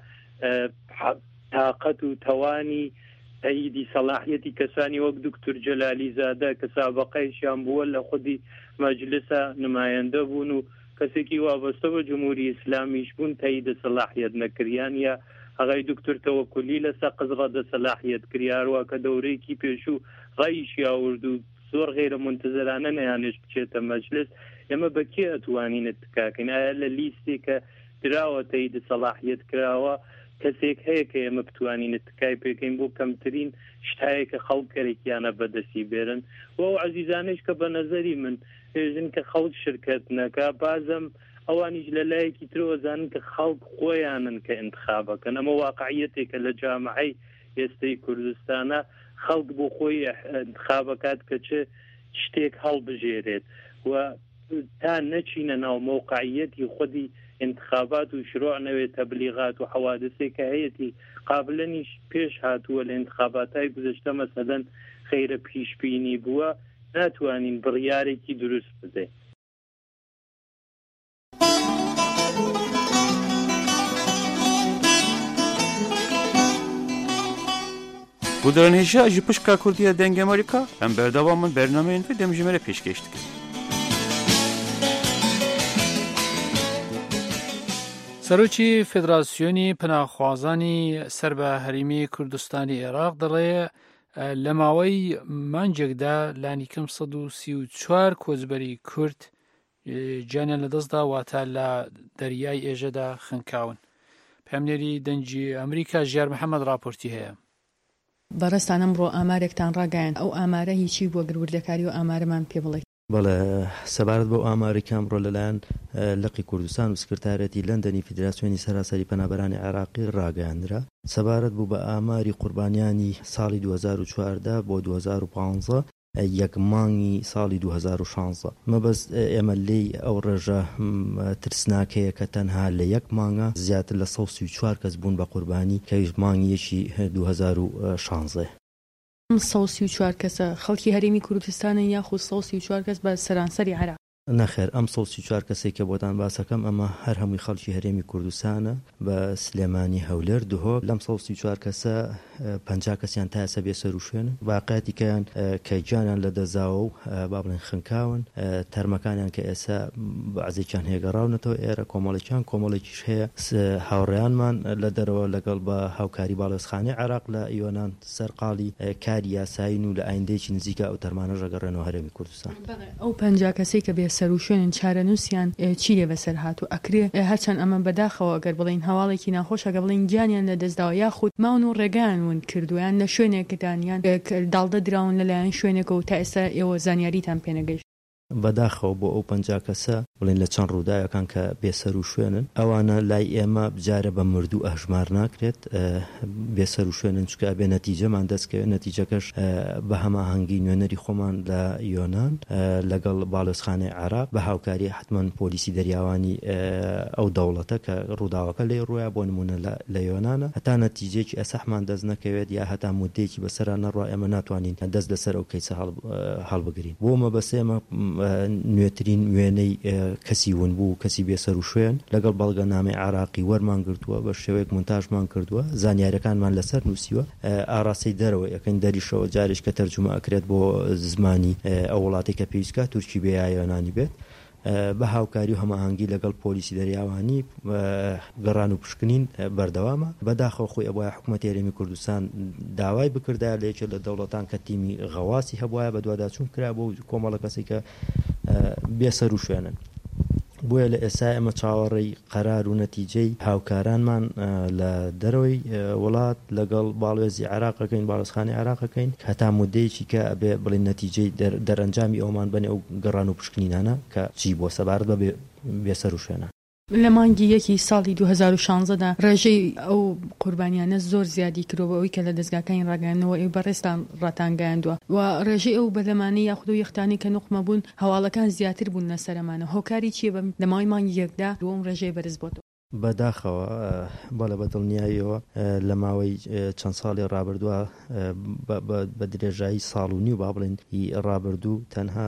تاقەت و توانی تەییدی سەلاحیەتی کەسانی وەک دکتور جەلالی زادە کە سابقەیشیان بووە لە خودی مەجلسە نمایەندە بوون و کەسێکی وابەستە بە جمهوری ئیسلامیش بوون تەییدە سەلاحیەت نەکریان، یا ئەغای دکتور تەوەکولی لەسەر قزڕەدە سەلاحیەت کریاروە کە دەورەیەکی پێشوو ڕایشی ئاورد و زۆر غیرە منتزرانە نەیانێش بچێتە مەجلس. ئێمە بەکێ ئەتوانینت تکاکەین؟ ئایا لە لیستێکە دراوە تەییدە سەلاحیەت کراوە کەسێک هەیە کە ئێمە بتوانینت تکای پێکەین بۆ کەمترین شتایە کە خەڵکێکیانە بەدەستی بێرن و ئەو عەزیزانش کە بە نەزەری من هێژن کە خەڵک شرکت نەکا بازم ئەوانیش لە لایەکی ترەوە زانن کە خەڵک خۆیانن کە انتخابەکەن. ئەمە واقعیەتێکە لە جامعەی ئێستای کوردستانە خەڵک بۆ خۆی انتخابەکات کە چه شتێک هەڵبژێرێت و تا نەچینە ناو موقعیەتی خودی انتخابات و شروع نوێ تەبلیغات و حەوادثێکە هەیەی قابلنیش پێش هاتووە لە انتخاباتای گذشتە مەسەلەن خەیرە پیشبینی بووە، ناتوانین بڕیارێکی دروست بدەین. Bu dönemde ji pişka Kurdiya deng Amerika em berdewamın bernameyên ve demjimere pêşkêş dikin. سەرۆکی فێدراسیۆنی پەناخوازانی سەر بە هەرێمی کوردستانی عێراق دەڵێ لە ماوەی مانجێکدا لانیکەم 134 کۆچبەری کورد گیانیان لەدەستدا واتە لە دەریای ئێژەدا خنکاون. پامنێری دەنگی ئەمریکا ژیار محەممەد راپۆرتی هەیە. بەڕێستان ئەمڕۆ ئامارێکتان ڕاگەیان ئەو ئامارە هیچی بۆ گروردەکاری و ئامارەمان پێ بڵێ. بەڵێ سەبارەت بۆ ئاماری کامڕۆ لەلایەن لقی کوردستان و سکرتارەتی لەندەنی فیدراسیۆنی سەراسەری پەنابەرانی عێراقی ڕاگەیاندرا سەبارەت بوو بە ئاماری قوربانیانی ساڵی 2014 بۆ 2015 یەک مانگی ساڵی 2016 مەبەست ئێمە لێی ئەو ڕێژە ترسناکەیە کە تەنها لە یەک مانگە زیاتر لە 134 کەس بوون بە قوربانی کە مانگیەکی 2016. 134 کەسە خەڵکی هەرێمی کوردستانە یاخود 134 کەس بە سەرانسەری عێراق؟ نەخێر ئەم 134 کەسێک کە بۆتان باسەکەم ئەمە هەر هەمووی خەڵکی هەرێمی کوردستانە بە سلێمانی هەولێر دهۆک. لەم 134 کەسە 50 کەسیان تا ئێستا بێسەر و شوێنن، واقعەتیکەیان کە گیانیان لە دەزاوە و با بڵێن خنکاون، تەرمەکانیان کە ئێستا بەعزێکیان هێگەڕاونەتەوە ئێرە کۆمەڵێکیش هەیە. هاوڕێیانمان لە دەرەوە لەگەڵ بە هاوکاری باڵێزخانەی عێراق لە یۆنان سەرقاڵی کاری یاسایین و لە ئایندەیەکی نزیکە ئەو تەرمانە ڕەگەڕێنەوە هەرێمی کوردستان. ئەو 50 کەسەی کە بێسەر و شوێنن چارەنووسیان چی لێ بەسەر هاتوو؟ ئەکرێ هەرچەند ئەمە بەداخەوە ئەگەر بڵین هەواڵێکی ناخۆش ئەگە بڵین گیانیان لە دەستداوە یاخود ماون و ڕێگان ون کردویان لە شوێنێکدانیان داڵدە دراون لەلایەن شوێنێکە و تا ئێستا ئێوە زانیاریتان پێنەگەیشت. بەداخەوە بۆ ئەو 50 کەسە بڵین لە چەند ڕووداوەکان کە بێسەر و شوێنن، ئەوانە لای ئێمە بجارە بە مردوو ئەژمار ناکرێت بێسەر و شوێنن، چکە بێ نەتیجەمان دەستکەوێت. نەتیجەکەش بە هەماهەنگی نوێنەری خۆمان لە یۆنان لەگەڵ باڵێزخانەی عێراق بە هاوکاری حتمەن پۆلیسی دەریاوانی ئەو دەوڵەتە کە ڕووداوەکە لێ ڕوویە بۆ نمونە لە یۆنانە، هەتا نەتیجەیەکی ئەسەحمان دەست نەکەوێت یا هەتا مودەیەکی بەسەرا نەڕوا ئێمە ناتوانین دەست لەسەر ئەو کەیسە هەڵبگرین. بۆ مەبەستێمە نوێترین وێنەی کەسی ون بوو، کەسی بێسەر و شوێن لەگەڵ بەڵگەنامەی عێراقی وەرمان گرتووە، بە شێوەیەک مونتاژمان کردووە، زانیاریەکانمان لەسەر نووسیوە، ئاڕاستەی دەرەوە یەکەین دەریشەوە جارێک کە تەرجمە ئەکرێت بۆ زمانی ئەو وڵاتی کە پێویستکە تورکی بێ یا یۆنانی بێت، بە هاوکاری و هەماهەنگی لەگەڵ پۆلیسی دەریاوانی گەڕان و پشکنین بەردەوامە. بەداخەوە خۆی ئەوە حکوومەتی هەرێمی کوردستان داوای بکردا لە یەکێک لە دەوڵەتان کە تیمی غەواسی هەبوایە بە دوواداچوون کرا بۆ کۆمەڵە کەسێک کە بێسەر و شوێنن. بۆیە لە ئێستا ئەمە چاوەڕێی قەرار و نەتیجەی هاوکارانمان لە دەرەوەی وڵات لەگەڵ باڵێزی عێراقەکەین، باڵێزخانەی عێراقەکەین، هەتا مودەیەکی کە ئەبێ بڵین نەتیجەی دەرەنجامی ئەومان بنێ ئەو گەڕان و پشکنینانە کە چی بۆ سەبارەت بە بێسەر و شوێنە. لە مانگی یەکی ساڵی 2016دا ڕێژەی ئەو قوربانیانە زۆر زیادی کرۆ بەوەی کە لە دەستگاکانی ڕاگەاندنەوە ئێوە بەڕێستان ڕاتانگەیاندووە و ڕێژەی ئەو بەلەمانەی یاخود و یەختانی کە نوقمە بوون هەواڵەکان زیاتر بوون لەسەرمانە. هۆکاری چیە لە ماوەی مانگی یەکدا دووەم ڕێژەی بەرز بۆتەوە؟ بەداخەوە بەڵە بەدڵنیاییەوە لە ماوەی چەند ساڵی ڕابردووە بە درێژایی ساڵ و نیو با بڵێن ڕابردوو تەنها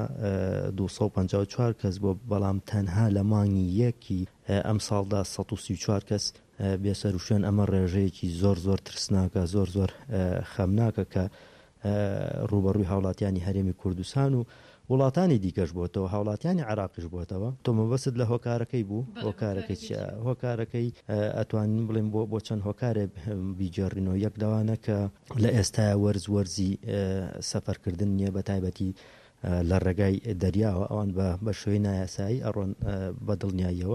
254 کەس بۆ، بەڵام تەنها لە مانگی یەکی ئەم ساڵدا 134 کەس بێسەر و شوێن. ئەمە ڕێژەیەکی زۆر ترسناکە، زۆر خەمناکە کە ڕوبەڕووی هاوڵاتیانی هەرێمی کوردستان و وڵاتانی دیکەش بۆتەوە، هاوڵاتیانی عێراقیش بۆتەوە. تۆ مەبەست لە هۆکارەکەی بوو، هۆکارەکەی ئەتوانین بڵێن بۆ چەند هۆکارێ بیجێڕینەوە. یەک لەوانە کە لە ئێستا وەرزی سەفەرکردن نییە، بە تایبەتی لە ڕێگای دەریاوە ئەوان بە شوێی نایاسایی ئەڕۆن بە دڵنیاییەوە،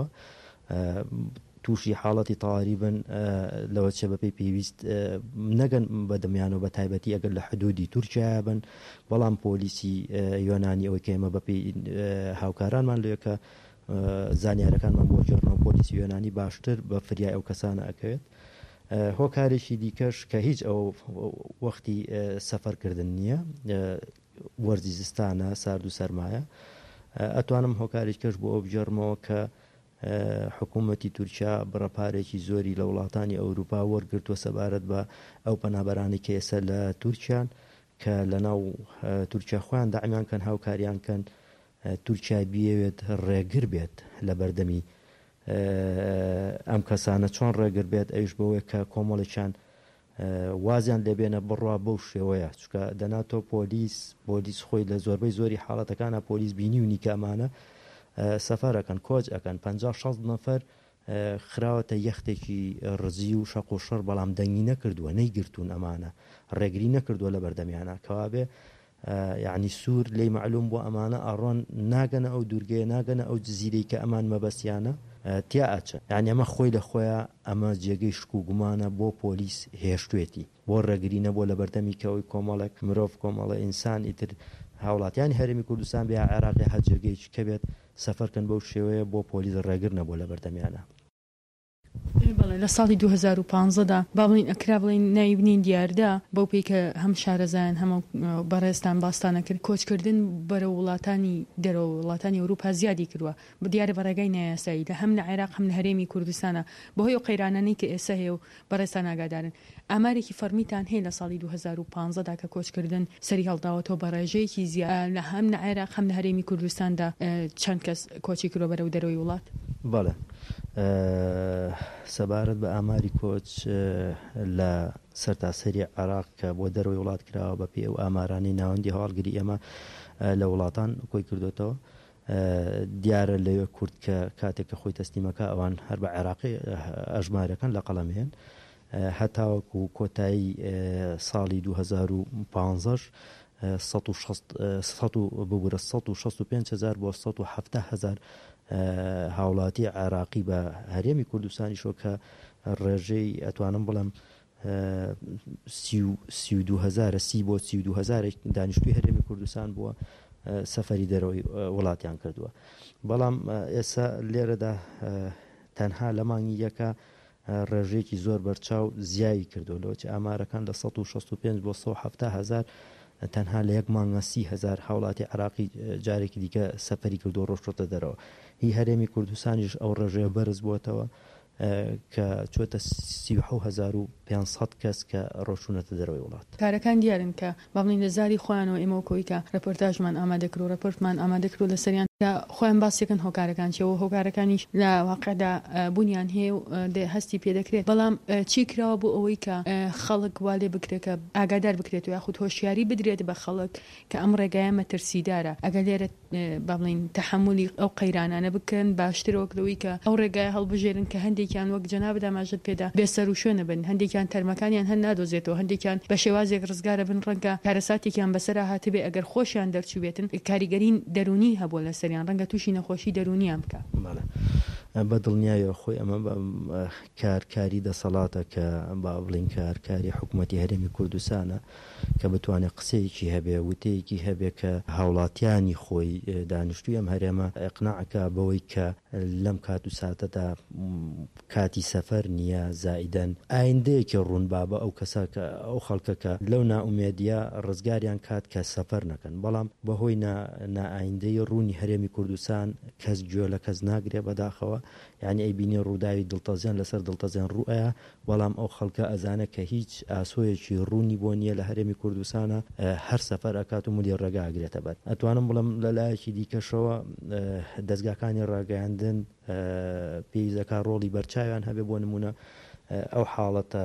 تووشی حاڵەتی تەواوی بن لەوە چێ بەپێی پێویست نەگەن بەدەمیانەوە، بە تایبەتی ئەگەر لە حدودی تورکیا بن. بەڵام پۆلیسی یۆنانی ئەوەی کە ئێمە بەپێی هاوکارانمان لێکە زانیارەکانمان بۆ جێڕنەوە پۆلیسی یۆنانی باشتر بە فریای ئەو کەسانە ئەکەوێت. هۆکارێکی دیکەش کە هیچ ئەو وەختی سەفەرکردن نییە، وەرزی زستانە، سارد و سەرمایە. ئەتوانم هۆکارێک کەش بۆ ئەو بجێڕمەوە کە حکوومەتی تورکیا بڕەپارێکی زۆری لە وڵاتانی ئەوروپا وەرگرتووە سەبارەت بە ئەو پەنابەرانی کە ئێستا لە تورکیان کە لە ناو تورکیا خۆیان داعمیان کەن، هاوکاریان کەن تورکیا بیەوێت ڕێگر بێت لە بەردەمی ئەم کەسانە. چۆن ڕێگر بێت؟ ئەویش بەوەیە کە کۆمەڵێکیان وازیان لێبێنە بڕوا بەو شێوەیە، چکە دەناتۆ پۆلیس خۆی لە زۆری حاڵەتەکانە پۆلیس بینی و نیکەمانە سەفەرەکەن، کۆچ ئەکەن 50-60 نەفەر خراوەتە یەختێکی ڕزی و شەق و شەڕ، بەڵام دەنگی نەکردووە، نەیگرتوون ئەمانە، ڕێگری نەکردووە لە بەردەمیانە، کەوابێ یعنی سوور لی معلوم بۆ ئەمانە ئەڕۆن ناگەنە ئەو دوورگەیە، ناگەنە ئەو جزیرەی کە ئەمان مەبەستیانە تیا ئاچن. یعنی ئەمە خۆی لە خۆیان ئەمە جێگەی شک و گومانە بۆ پۆلیس هێشتوێتی، بۆ ڕێگری نەبووە لە بەردەمی کەەوەی کۆمەڵێک مرۆڤ، کۆمەڵە ئینسان ئیتر هاوڵاتیانی هەرێمی کوردستان بیا عێراقی هەر جێگەیەکی کە بێت سەفەرکەن بەو شێوەیە بۆ پۆلیس ڕێگر نەبووە لە بەردەمیانە. بەڵێ لە ساڵی 2015دا با بڵین ئەکرا بڵین نایبنین دیاردا بەو پێی کە هەم شارەزایان هەموو بەڕێستان باستانە کرد کۆچکردن بەرە وڵاتانی دەرەوە وڵاتانی ئەوروپا زیادی کردووە بە دیارە بەڕێگای نایاسایی لە هەم لە عێراق هەم لە هەرێمی کوردستانە بەهۆی ئەو قەیرانانەی کە ئێستا هەیە و بەڕێستان ئاگادارن ئامارێکی فەرمیتان هەیە لە ساڵی 2015دا کە کۆچکردن سەری هەڵداوەتەوە بە ڕێژەیەکی زیاد لە هەم لە عێراق هەم لە هەرێمی کوردستاندا چەند کەس کۆچی کردووە بەرەو دەرەوەی وڵات؟ بەڵێ سەبارەت بە ئاماری کۆچ لە سەرتاسەری عێراق کە بۆ دەرەوەی وڵات کراوە بە پێ و ئامارانی ناوەندی هەواڵگری ئێمە لە وڵاتان کۆی کردوێتەوە دیارە لەوێ کورد کە کاتێک کە خۆی تەسلیمەکە ئەوان هەر بە عێراقی ئەژمارەکان لە قەڵەمێن هەتاوەکو کۆتایی ساڵی 2015 ببوورە 165,000 بۆ 170,000 هاوڵاتی عێراقی بە هەرێمی کوردستانی شۆ کە ڕێژەی ئەتوانم بڵم 32,000 بۆ 32,000 دانیشتوی هەرێمی کوردستان بووە سەفەری دەرەوەی وڵاتیان کردووە بەڵام ئێستا لێرەدا تەنها لە مانگی یەکە ڕێژەیەکی زۆر بەرچاو زیایی کردو لەوەی ئامارەکان لە 165 بۆ 170,000 تەنها لە یەک مانگە 30,000 هاوڵاتی عێراقی جارێکی دیکە سەفەری کردو و ڕۆشتۆتە دەرەوە هی هەرێمی کوردستانیش ئەو ڕێژەیە بەرز بووەتەوە کە چۆتە 37,500 کەس کە ڕۆشونەتە دەرەوەی وڵات کارەکان دیارن کە باڵین لە زاری خۆیانەوە ئێمە کۆی کە ڕپۆرتاژمان ئامادەکرد و ڕپۆرتمان ئامادەکرد لە سەریان کە خۆیان باسیەکەن هۆکارەکان چەوە هۆکارەکانیش لە واقعدا بوونیان هەیە و هەستی پێ دەکرێت بەڵام چی کراوە بۆ ئەوەی کە خەڵک والێ بکرێت کە ئاگادار بکرێت و یاخود هۆشیاری بدرێت بە خەڵک کە ئەم ڕێگایە مەترسیدارە ئەگەر لێرە باڵین تەحملی ئەو قەیرانانە بکەن باشترەوە لەوەی کە ئەو ڕێگایە هەڵبژێرن کە هەندێکیان وەک جەناب داماژت پێدا بێسەر و شوێنە بن هەندێکیان تەرمەکانیان هەن نادۆزێتەوە هەندێکیان بە شێوازێک ڕزگارە بن ڕەنگە کارەساتێکیان بەسەر هاتبێ ئەگەر خۆشیان دەرچوبێتن کاریگەرین دەرونی هەبووە لە سەریان ڕەنگە تووشی نەخۆشی دەرونیان بکە بە دڵنیایە خۆی ئەمە کارکاری دەسەڵاتە کە با بڵین کارکاری حکوومەتی هەرێمی کوردستانە کە بتوانێت قسەیەکی هەبێ وتەیەکی هەبێ کە هاوڵاتیانی خۆی دانیشتووی ئەم هەرێمە ئەقناعکە بەوەی کە لەم کات و ساتەدا کاتی سەفەر نییە زائیدەن ئایندەیەکی ڕوونبابە ئەو کەسە کە ئەو خەڵکەکە لەو نائومێدیە ڕزگاریان کات کە سەفەر نەکەن بەڵام بەهۆی نائایندەی ڕوونی هەرێمی کوردستان کەس گوێ لە کەس ناگرێ بەداخەوە یعنی ئەی بینی ڕووداوی دڵتەزیان لەسەر دڵتەزیان ڕوئەیە بەڵام ئەو خەڵکە ئەزانە کە هیچ ئاسۆیەکی ڕوونی بۆ نییە لە هەرێمی کوردستانە هەر سەفەر ئەکات و مولی ڕێگا ئەگرێتە بەر ئەتوانم بڵم لەلایەکی دیکەشەوە دەستگاکانی ڕاگەیاندن پێویستەکە ڕۆڵی بەرچاویان هەبێ بۆ نمونە ئەو حاڵەتە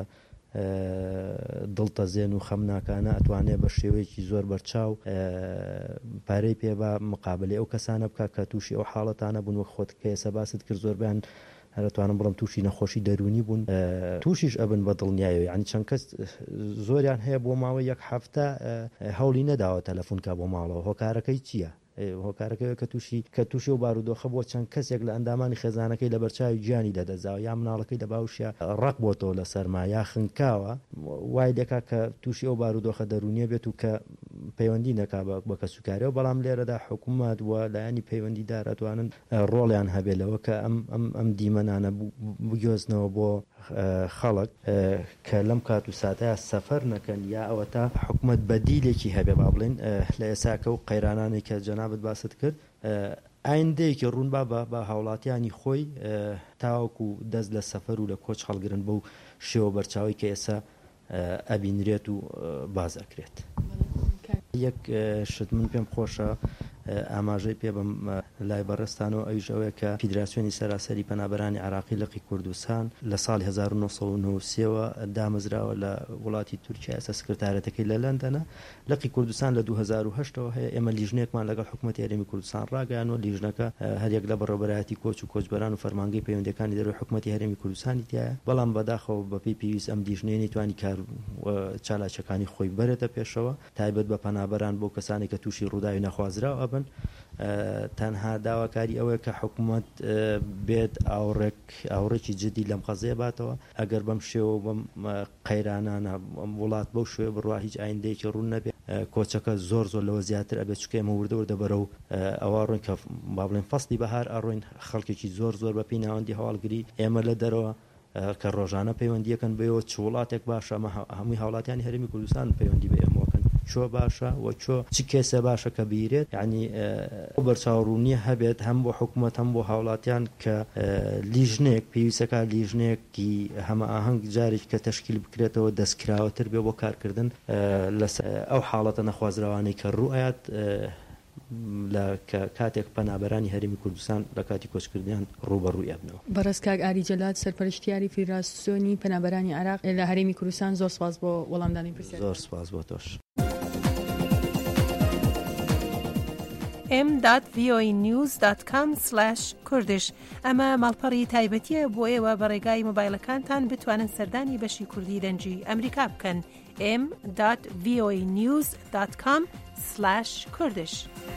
دڵتەزێن و خەمناکانە ئەتوانێت بە شێوەیەکی زۆر بەرچاو پارەی پێ بە مقابلێ ئەو کەسانە بکە کە تووشی ئەو حاڵەتانە بوون وەک خۆت کە ئێستا باست کرد زۆربیان هەرتوانم بڵم تووشی نەخۆشی دەرونی بوون تووشیش ئەبن بە دڵنیایەوە ینی چەند کەس زۆریان هەیە بۆ ماوەی یەک هەفتە هەوڵی نەداوە تەلەفۆنکە بۆ ماڵەوە هۆکارەکەی چییە؟ هۆکارەکەی کە تووشی و بارودۆخە بۆ چەند کەسێک لە ئەندامانی خێزانەکەی لە بەرچاوی گیانی دەدەزاوە یا مناڵەکەی لە باوشە ڕق بۆتەوە لە سەرما یا خنکاوە وای دەکا کە تووشی ئەو بارودۆخە دەرونیە بێت و کە پەیوەندی نەکا بە کەسوکاریەوە بەڵام لێرەدا حکوومەت وە لایانی پەیوەندیدار ئەتوانن ڕۆڵیان هەبێتەوە کە ئەم دیمەنانە بگۆزنەوە بۆ خەڵک کە لەم کات و ساتەیە سەفەر نەکەن یا ئەوە تا حکوومەت بەدیلێکی هەبێ با بڵێن لە ئێساکە و قەیرانانی کە جەنابەت باست کرد ئایندەیەکی ڕوون بە هاوڵاتیانی خۆی تاوەکو دەست لە سەفەر و لە کۆچ هەڵگرن بەو شێوە بەرچاوی کە ئێستا ئەبینرێت و بازەکرێت یەک شت من پێم خۆشە ئاماژەی پێ بم لای بەڕێستانەوە ئەویژەوەیە کە فیدراسیۆنی سەراسەری پەنابەرانی عێراقی لەقی کوردستان لە ساڵی 1993ەوە دامەزراوە لە وڵاتی تورکیا ئێستا سکرتارەتەکەی لە لەندەنە لەقی کوردستان لە 2008ەوە هەیە ئێمە لیژنێکمان لەگەڵ حکوومەتی هەرێمی کوردستان ڕاگەیانەوە لیژنەکە هەریەک لە بەڕێوەبەرایەتی کۆچ و کۆچبەران و فەرمانگەی پەیوەندیەکانی دەروی حکوومەتی هەرێمی کوردستانی تایە بەڵام بەداخەوە بەپێی پێویست ئەم لیژنەیە نەیتوانی کار چالاکیەکانی خۆی بەرێتە پێشەوە تایبەت بە پەنابەران بۆ کەسانی کە تووشی ڕووداوی نەخوازراوە ئەبن تەنها داواکاری ئەوەیە کە حکوومەت بێت ئاوڕێکی جدی لەم قەزەیە باتەوە ئەگەر بەم شێوە بەم قەیرانانە وڵات بەو شوێ بڕوا هیچ ئایندەیەکی ڕوون نەبێت کۆچەکە زۆر لەوە زیاتر ئەبێت چکە ئێمە وردە بەرە و ئەوە ڕۆین کە با بڵێن فەسڵی بەهار ئەڕۆین خەڵکێکی زۆر بە پێی ناوەندی هەواڵگری ئێمە لە دەرەوە کە ڕۆژانە پەیوەندیەکەن بەوە چ وڵاتێک باشە هەمووی هاوڵاتیانی هەرێمی کوردستان پەیوەندی بە ئێمەکەن چۆ باشە و چ کێسە باشە کە بیرێت یعنی بەرچاوڕوونیە هەبێت هەم بۆ حکوومەت هەم بۆ هاوڵاتیان کە لیژنێک پێویستەکە لیژنێکی هەمە ئاهەنگ جارێک کە تەشکیل بکرێتەوە دەستکراوەتر بێ بۆ کارکردن لەسەر ئەو حاڵەتە نەخوازراوانەی کە ڕوئایەت لە کاتێک پەنابەرانی هەرێمی کوردستان لە کاتی کۆچکردیان ڕوبەڕووی ئەبنەوە. بەڕێز کاک ئاری جەلات سەرپەرشتیاری فیدراسیۆنی پەنابەرانی عێراق لە هەرێمی کوردستان زۆر سپاس بۆ وەڵامدانی پرسیار. زۆر سپاس بۆ تۆش. m.voanews.com/kurdish ئەمە ماڵپەڕی تایبەتیە بۆ ئێوە بە ڕێگای مۆبایلەکانتان بتوانن سەردانی بەشی کوردی دەنجی ئەمریکا بکەن. m.voanews.com/kurdish.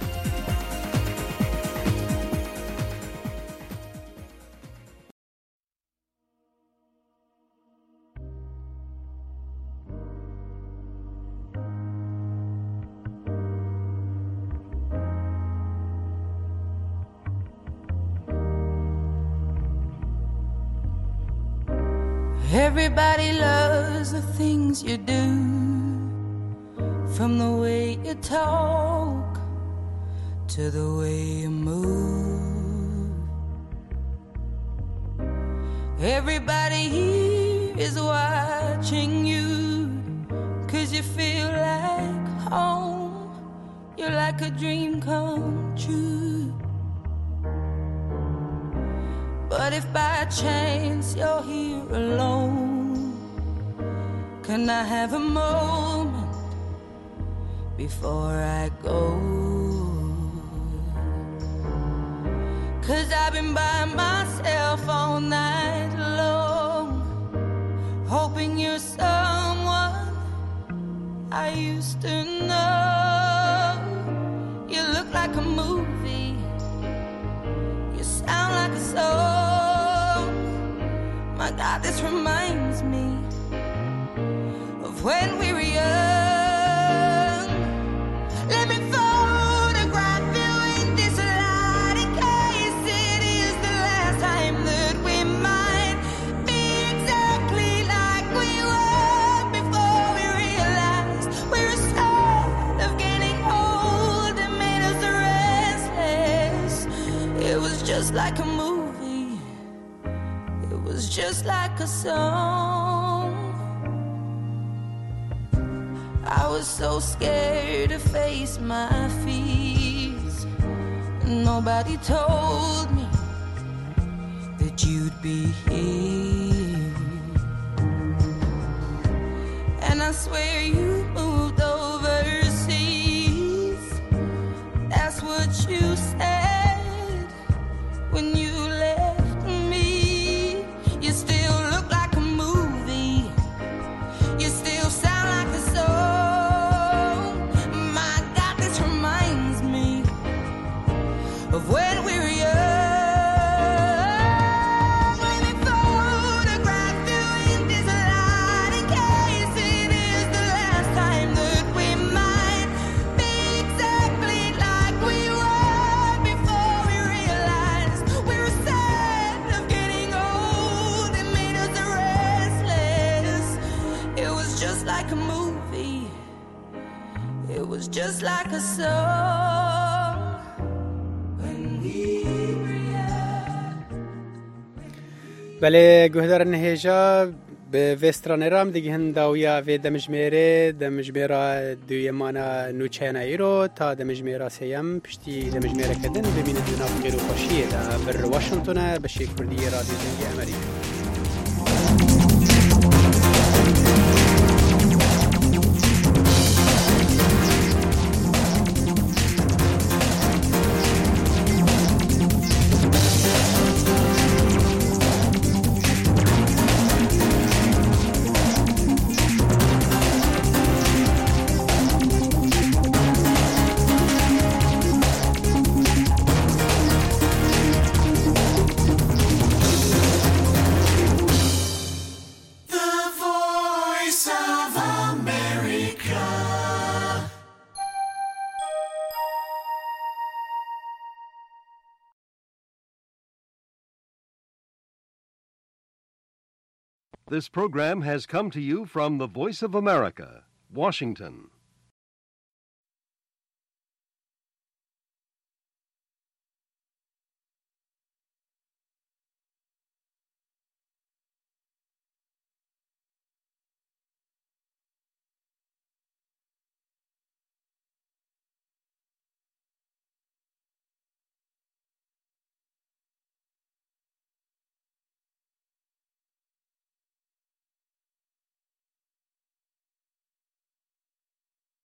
Everybody loves the things you do, from the way you talk to the way you move. Everybody here is watching you, 'cause you feel like home. You're like a dream come true. But if by chance you're here alone, can I have a moment before I go? 'Cause I've been by myself all night long, hoping you're someone I used to know. You look like a movie, you sound like a song. My God, this reminds me of when we were young. Let me photograph you in this light, in case it is the last time that we might be exactly like we were before we realized we were scared of getting old. It made us restless. It was just like a movie, it was just like a song. I was so scared to face my fears. Nobody told me that you'd be here. And I swear you moved overseas. That's what you said when you left me. You still look like a movie, you still sound like a song. My God, this reminds me of when we were young. Let me photograph you in this light, in case it is the last time that we might be exactly like we were before we realized we were sad of getting old. It made us restless. It was just like a movie, it was just like a song. When we were young. بله گوهدار نهیجا به وسترانرام دیگه هنداویا و دمجمیره دمجمیرا دویمانا نوچینایی رو تا دمجمیرا سیم پشتی دمجمیره کدن ببینه جناب خیر و خوشیه دا بر واشنطن بشی کردی رادیو دنگی امریکا. This program has come to you from the Voice of America, Washington.